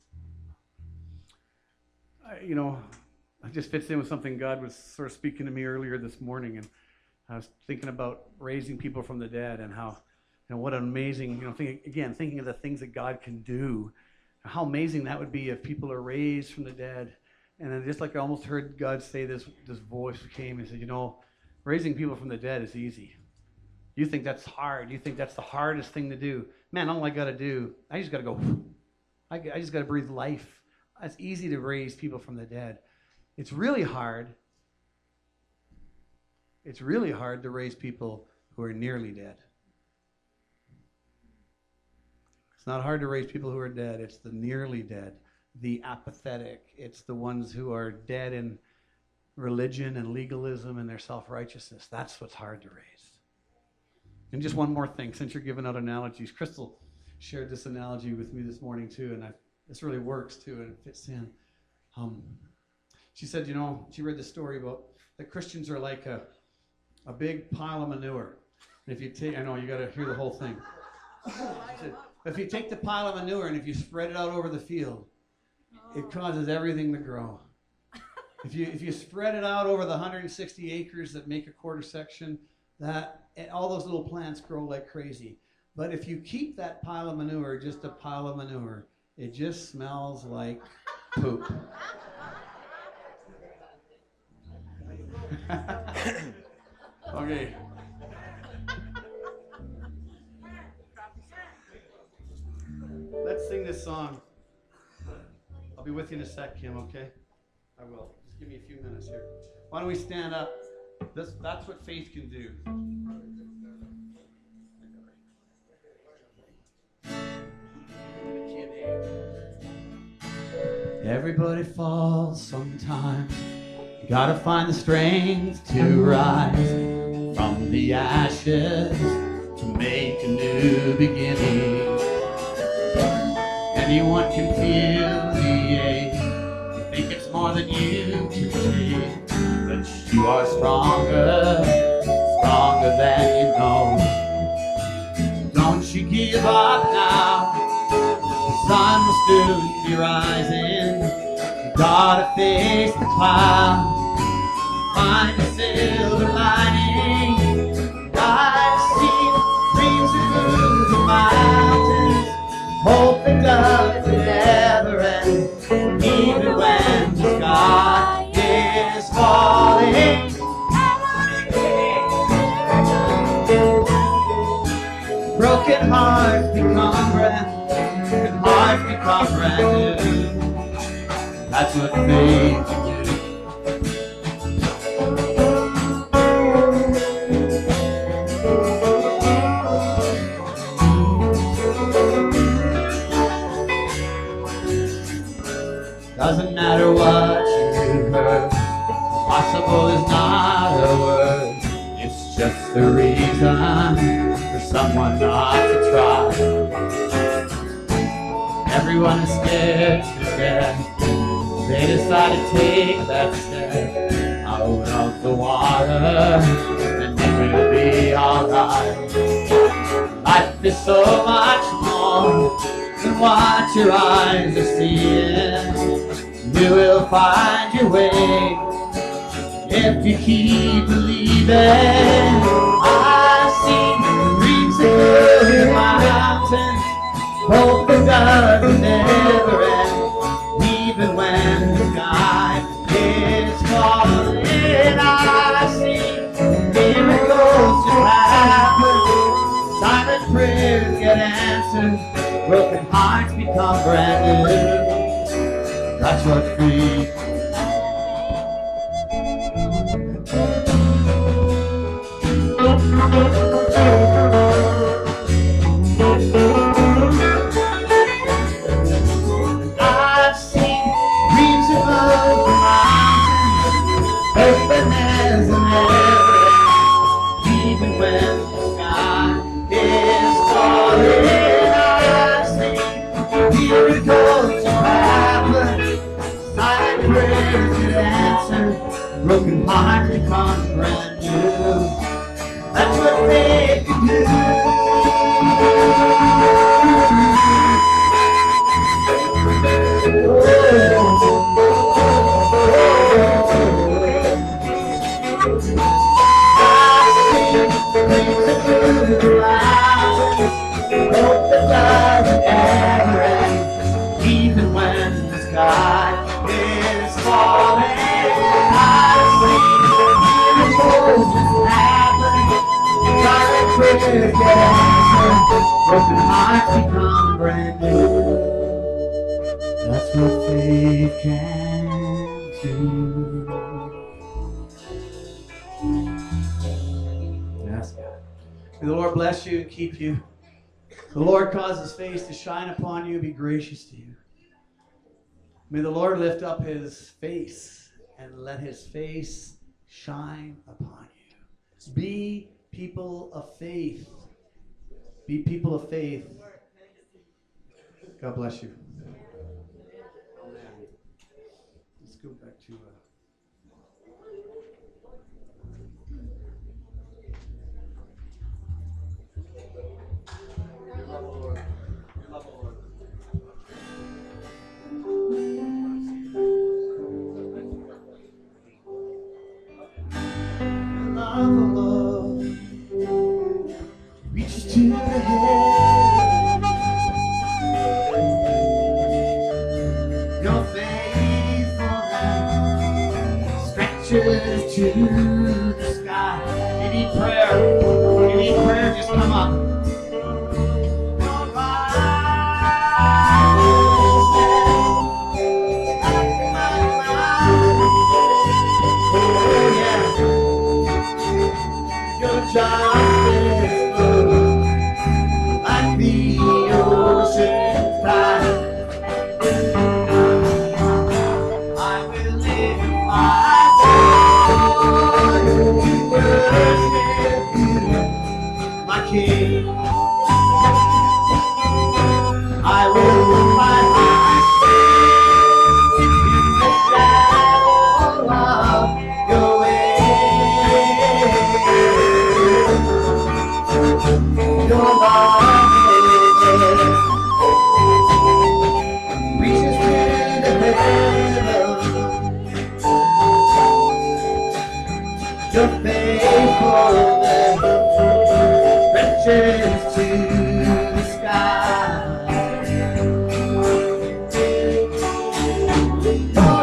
It just fits in with something God was sort of speaking to me earlier this morning, and I was thinking about raising people from the dead and how, what an amazing, thinking of the things that God can do, how amazing that would be if people are raised from the dead. And then just like I almost heard God say this voice came and said, raising people from the dead is easy. You think that's hard. You think that's the hardest thing to do. Man, all I got to do, I just got to go. I just got to breathe life. It's easy to raise people from the dead. It's really hard. It's really hard to raise people who are nearly dead. It's not hard to raise people who are dead. It's the nearly dead, the apathetic. It's the ones who are dead in religion and legalism and their self-righteousness. That's what's hard to raise. And just one more thing, since you're giving out analogies. Crystal shared this analogy with me this morning too, and this really works too, and it fits in. She said, she read the story about that Christians are like a big pile of manure. And if you take, I know you got to hear the whole thing. She said, if you take the pile of manure and if you spread it out over the field, it causes everything to grow. If you spread it out over the 160 acres that make a quarter section, all those little plants grow like crazy. But if you keep that pile of manure just a pile of manure, it just smells like poop. Okay. Let's sing this song. I'll be with you in a sec, Kim, okay? I will. Just give me a few minutes here. Why don't we stand up? That's what faith can do. Everybody falls sometimes. You gotta find the strength to rise from the ashes to make a new beginning. Anyone can feel the ache. You think it's more than you can take, but you are stronger, stronger than you know. Don't you give up now. The sun will soon be rising. You gotta face the cloud. Find a silver lining. I've seen dreams that move the mountains. Hope that doesn't ever end, even when the sky is falling. Broken hearts become brand new. Hearts become brand new. That's what faith can do. Doesn't matter what you heard. Possible is not a word. It's just a reason for someone not to try. Everyone is scared to death. They decide to take that step out of the water, and it will be alright. Life is so much more than what your eyes are seeing. You will find your way if you keep believing. I've seen dreams that move your mountains. Hope that doesn't ever end, even when the sky is falling. I've seen miracles just happen. Silent prayers get answered. Broken hearts become brand new. That's what faith. I've seen dreams above the mountains, openness and everything, even when the sky is falling. I've seen miracles happen, silent prayers get answered, broken hearts become brand new. That's what faith can do. Even when the sky is falling, I've seen miracles just happen. Silent prayers get answered, broken hearts become brand new. That's what faith can do. Yes, God. May the Lord bless you and keep you. The Lord cause his face to shine upon you and be gracious to you. May the Lord lift up his face and let his face shine upon you. Be people of faith. Be people of faith. God bless you. Let's go back to... Your love, Lord. Your love, Lord. to the heaven. Your faithfulness stretches to the sky. You need prayer. You need prayer, just come up. Justice flows like the ocean tide. I will lift my voice to worship you, my King. I will put my heart in the shadow of your Your love reaches to the heavens. Your faithfulness stretches to the sky. Your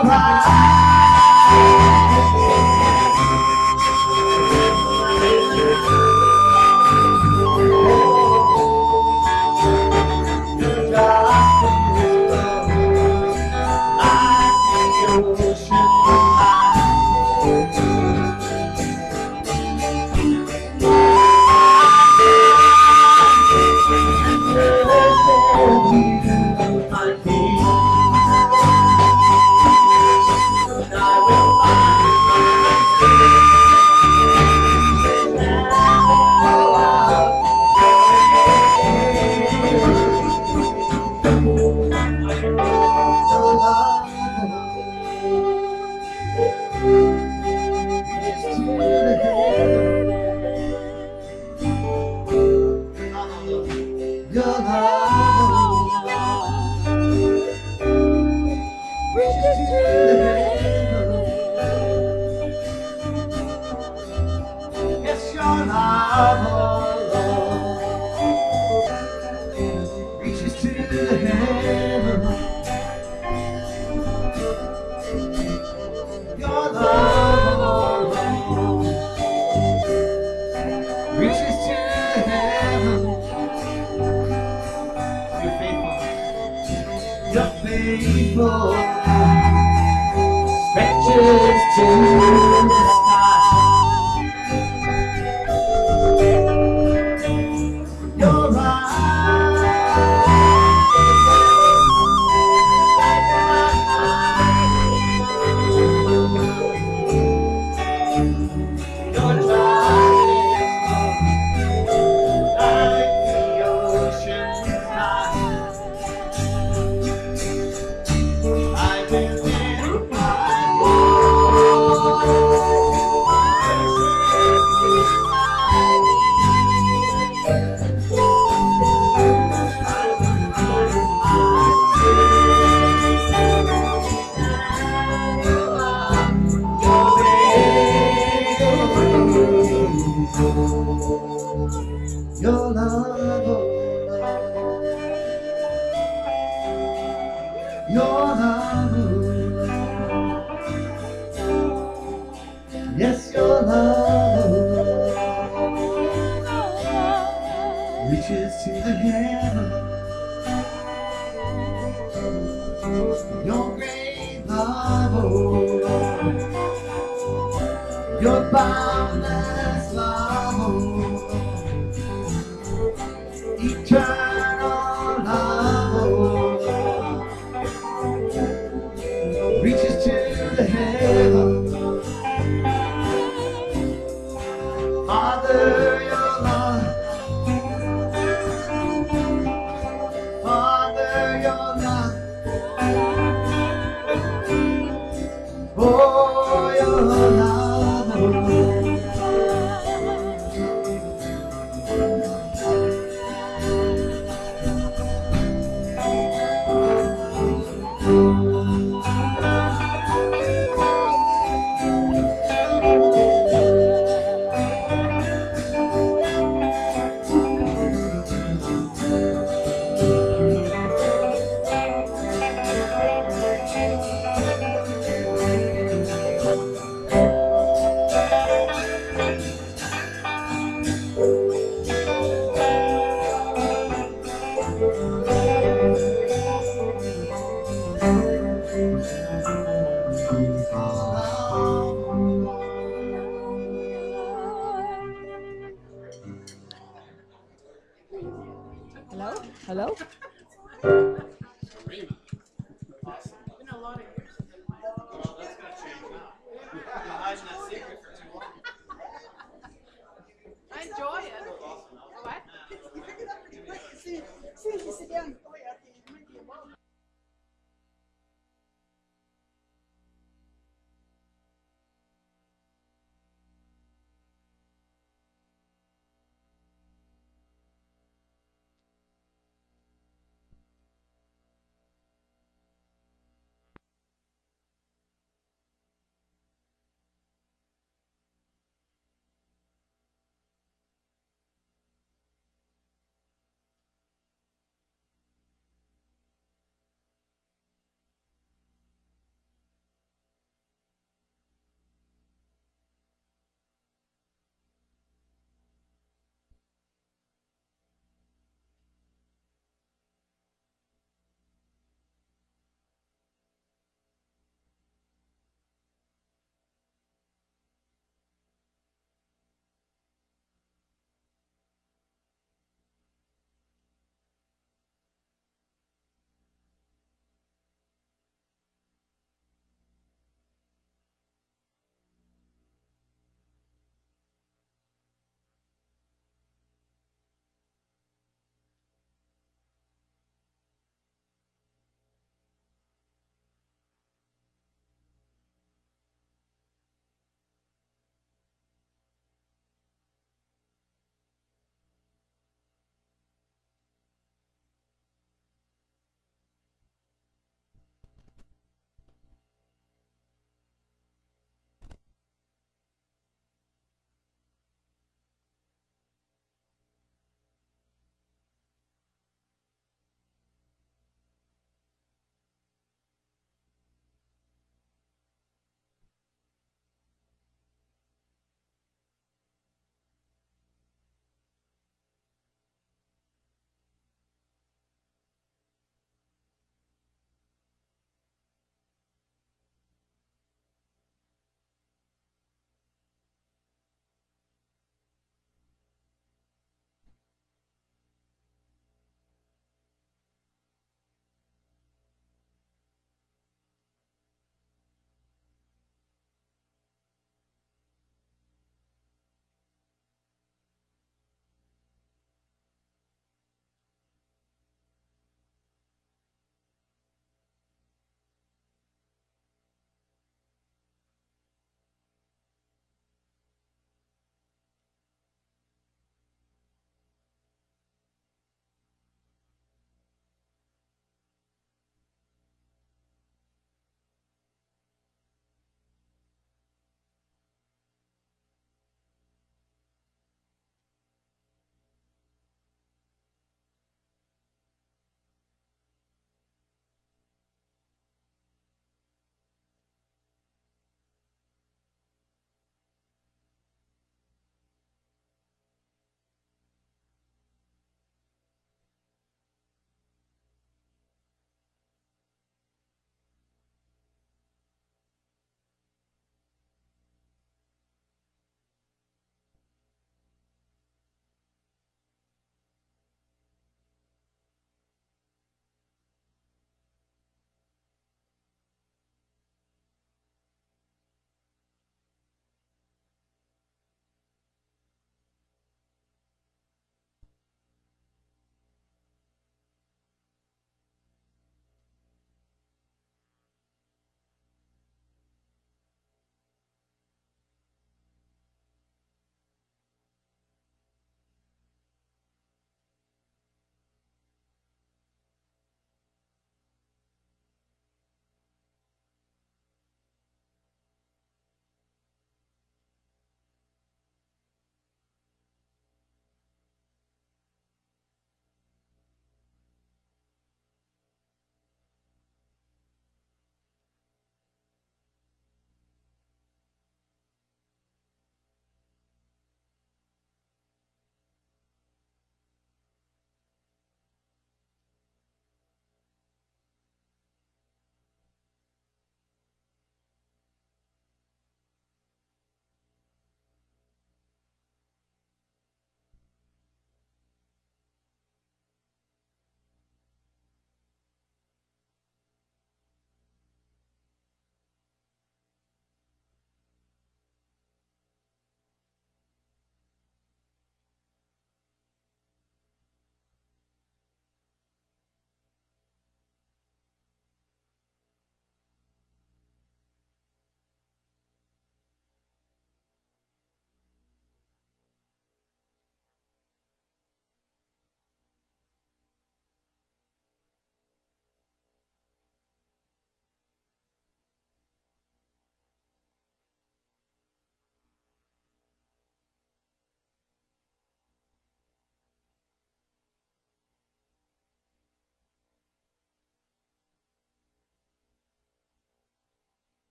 reaches to the heavens. Your love reaches to the heavens. Your faithful stretches to the sky. Your yes, your love reaches to the heavens. Your great love, your boundless love, eternal love reaches to the heavens. Father, your love, Father, your love, oh, your love, Hello? Hello?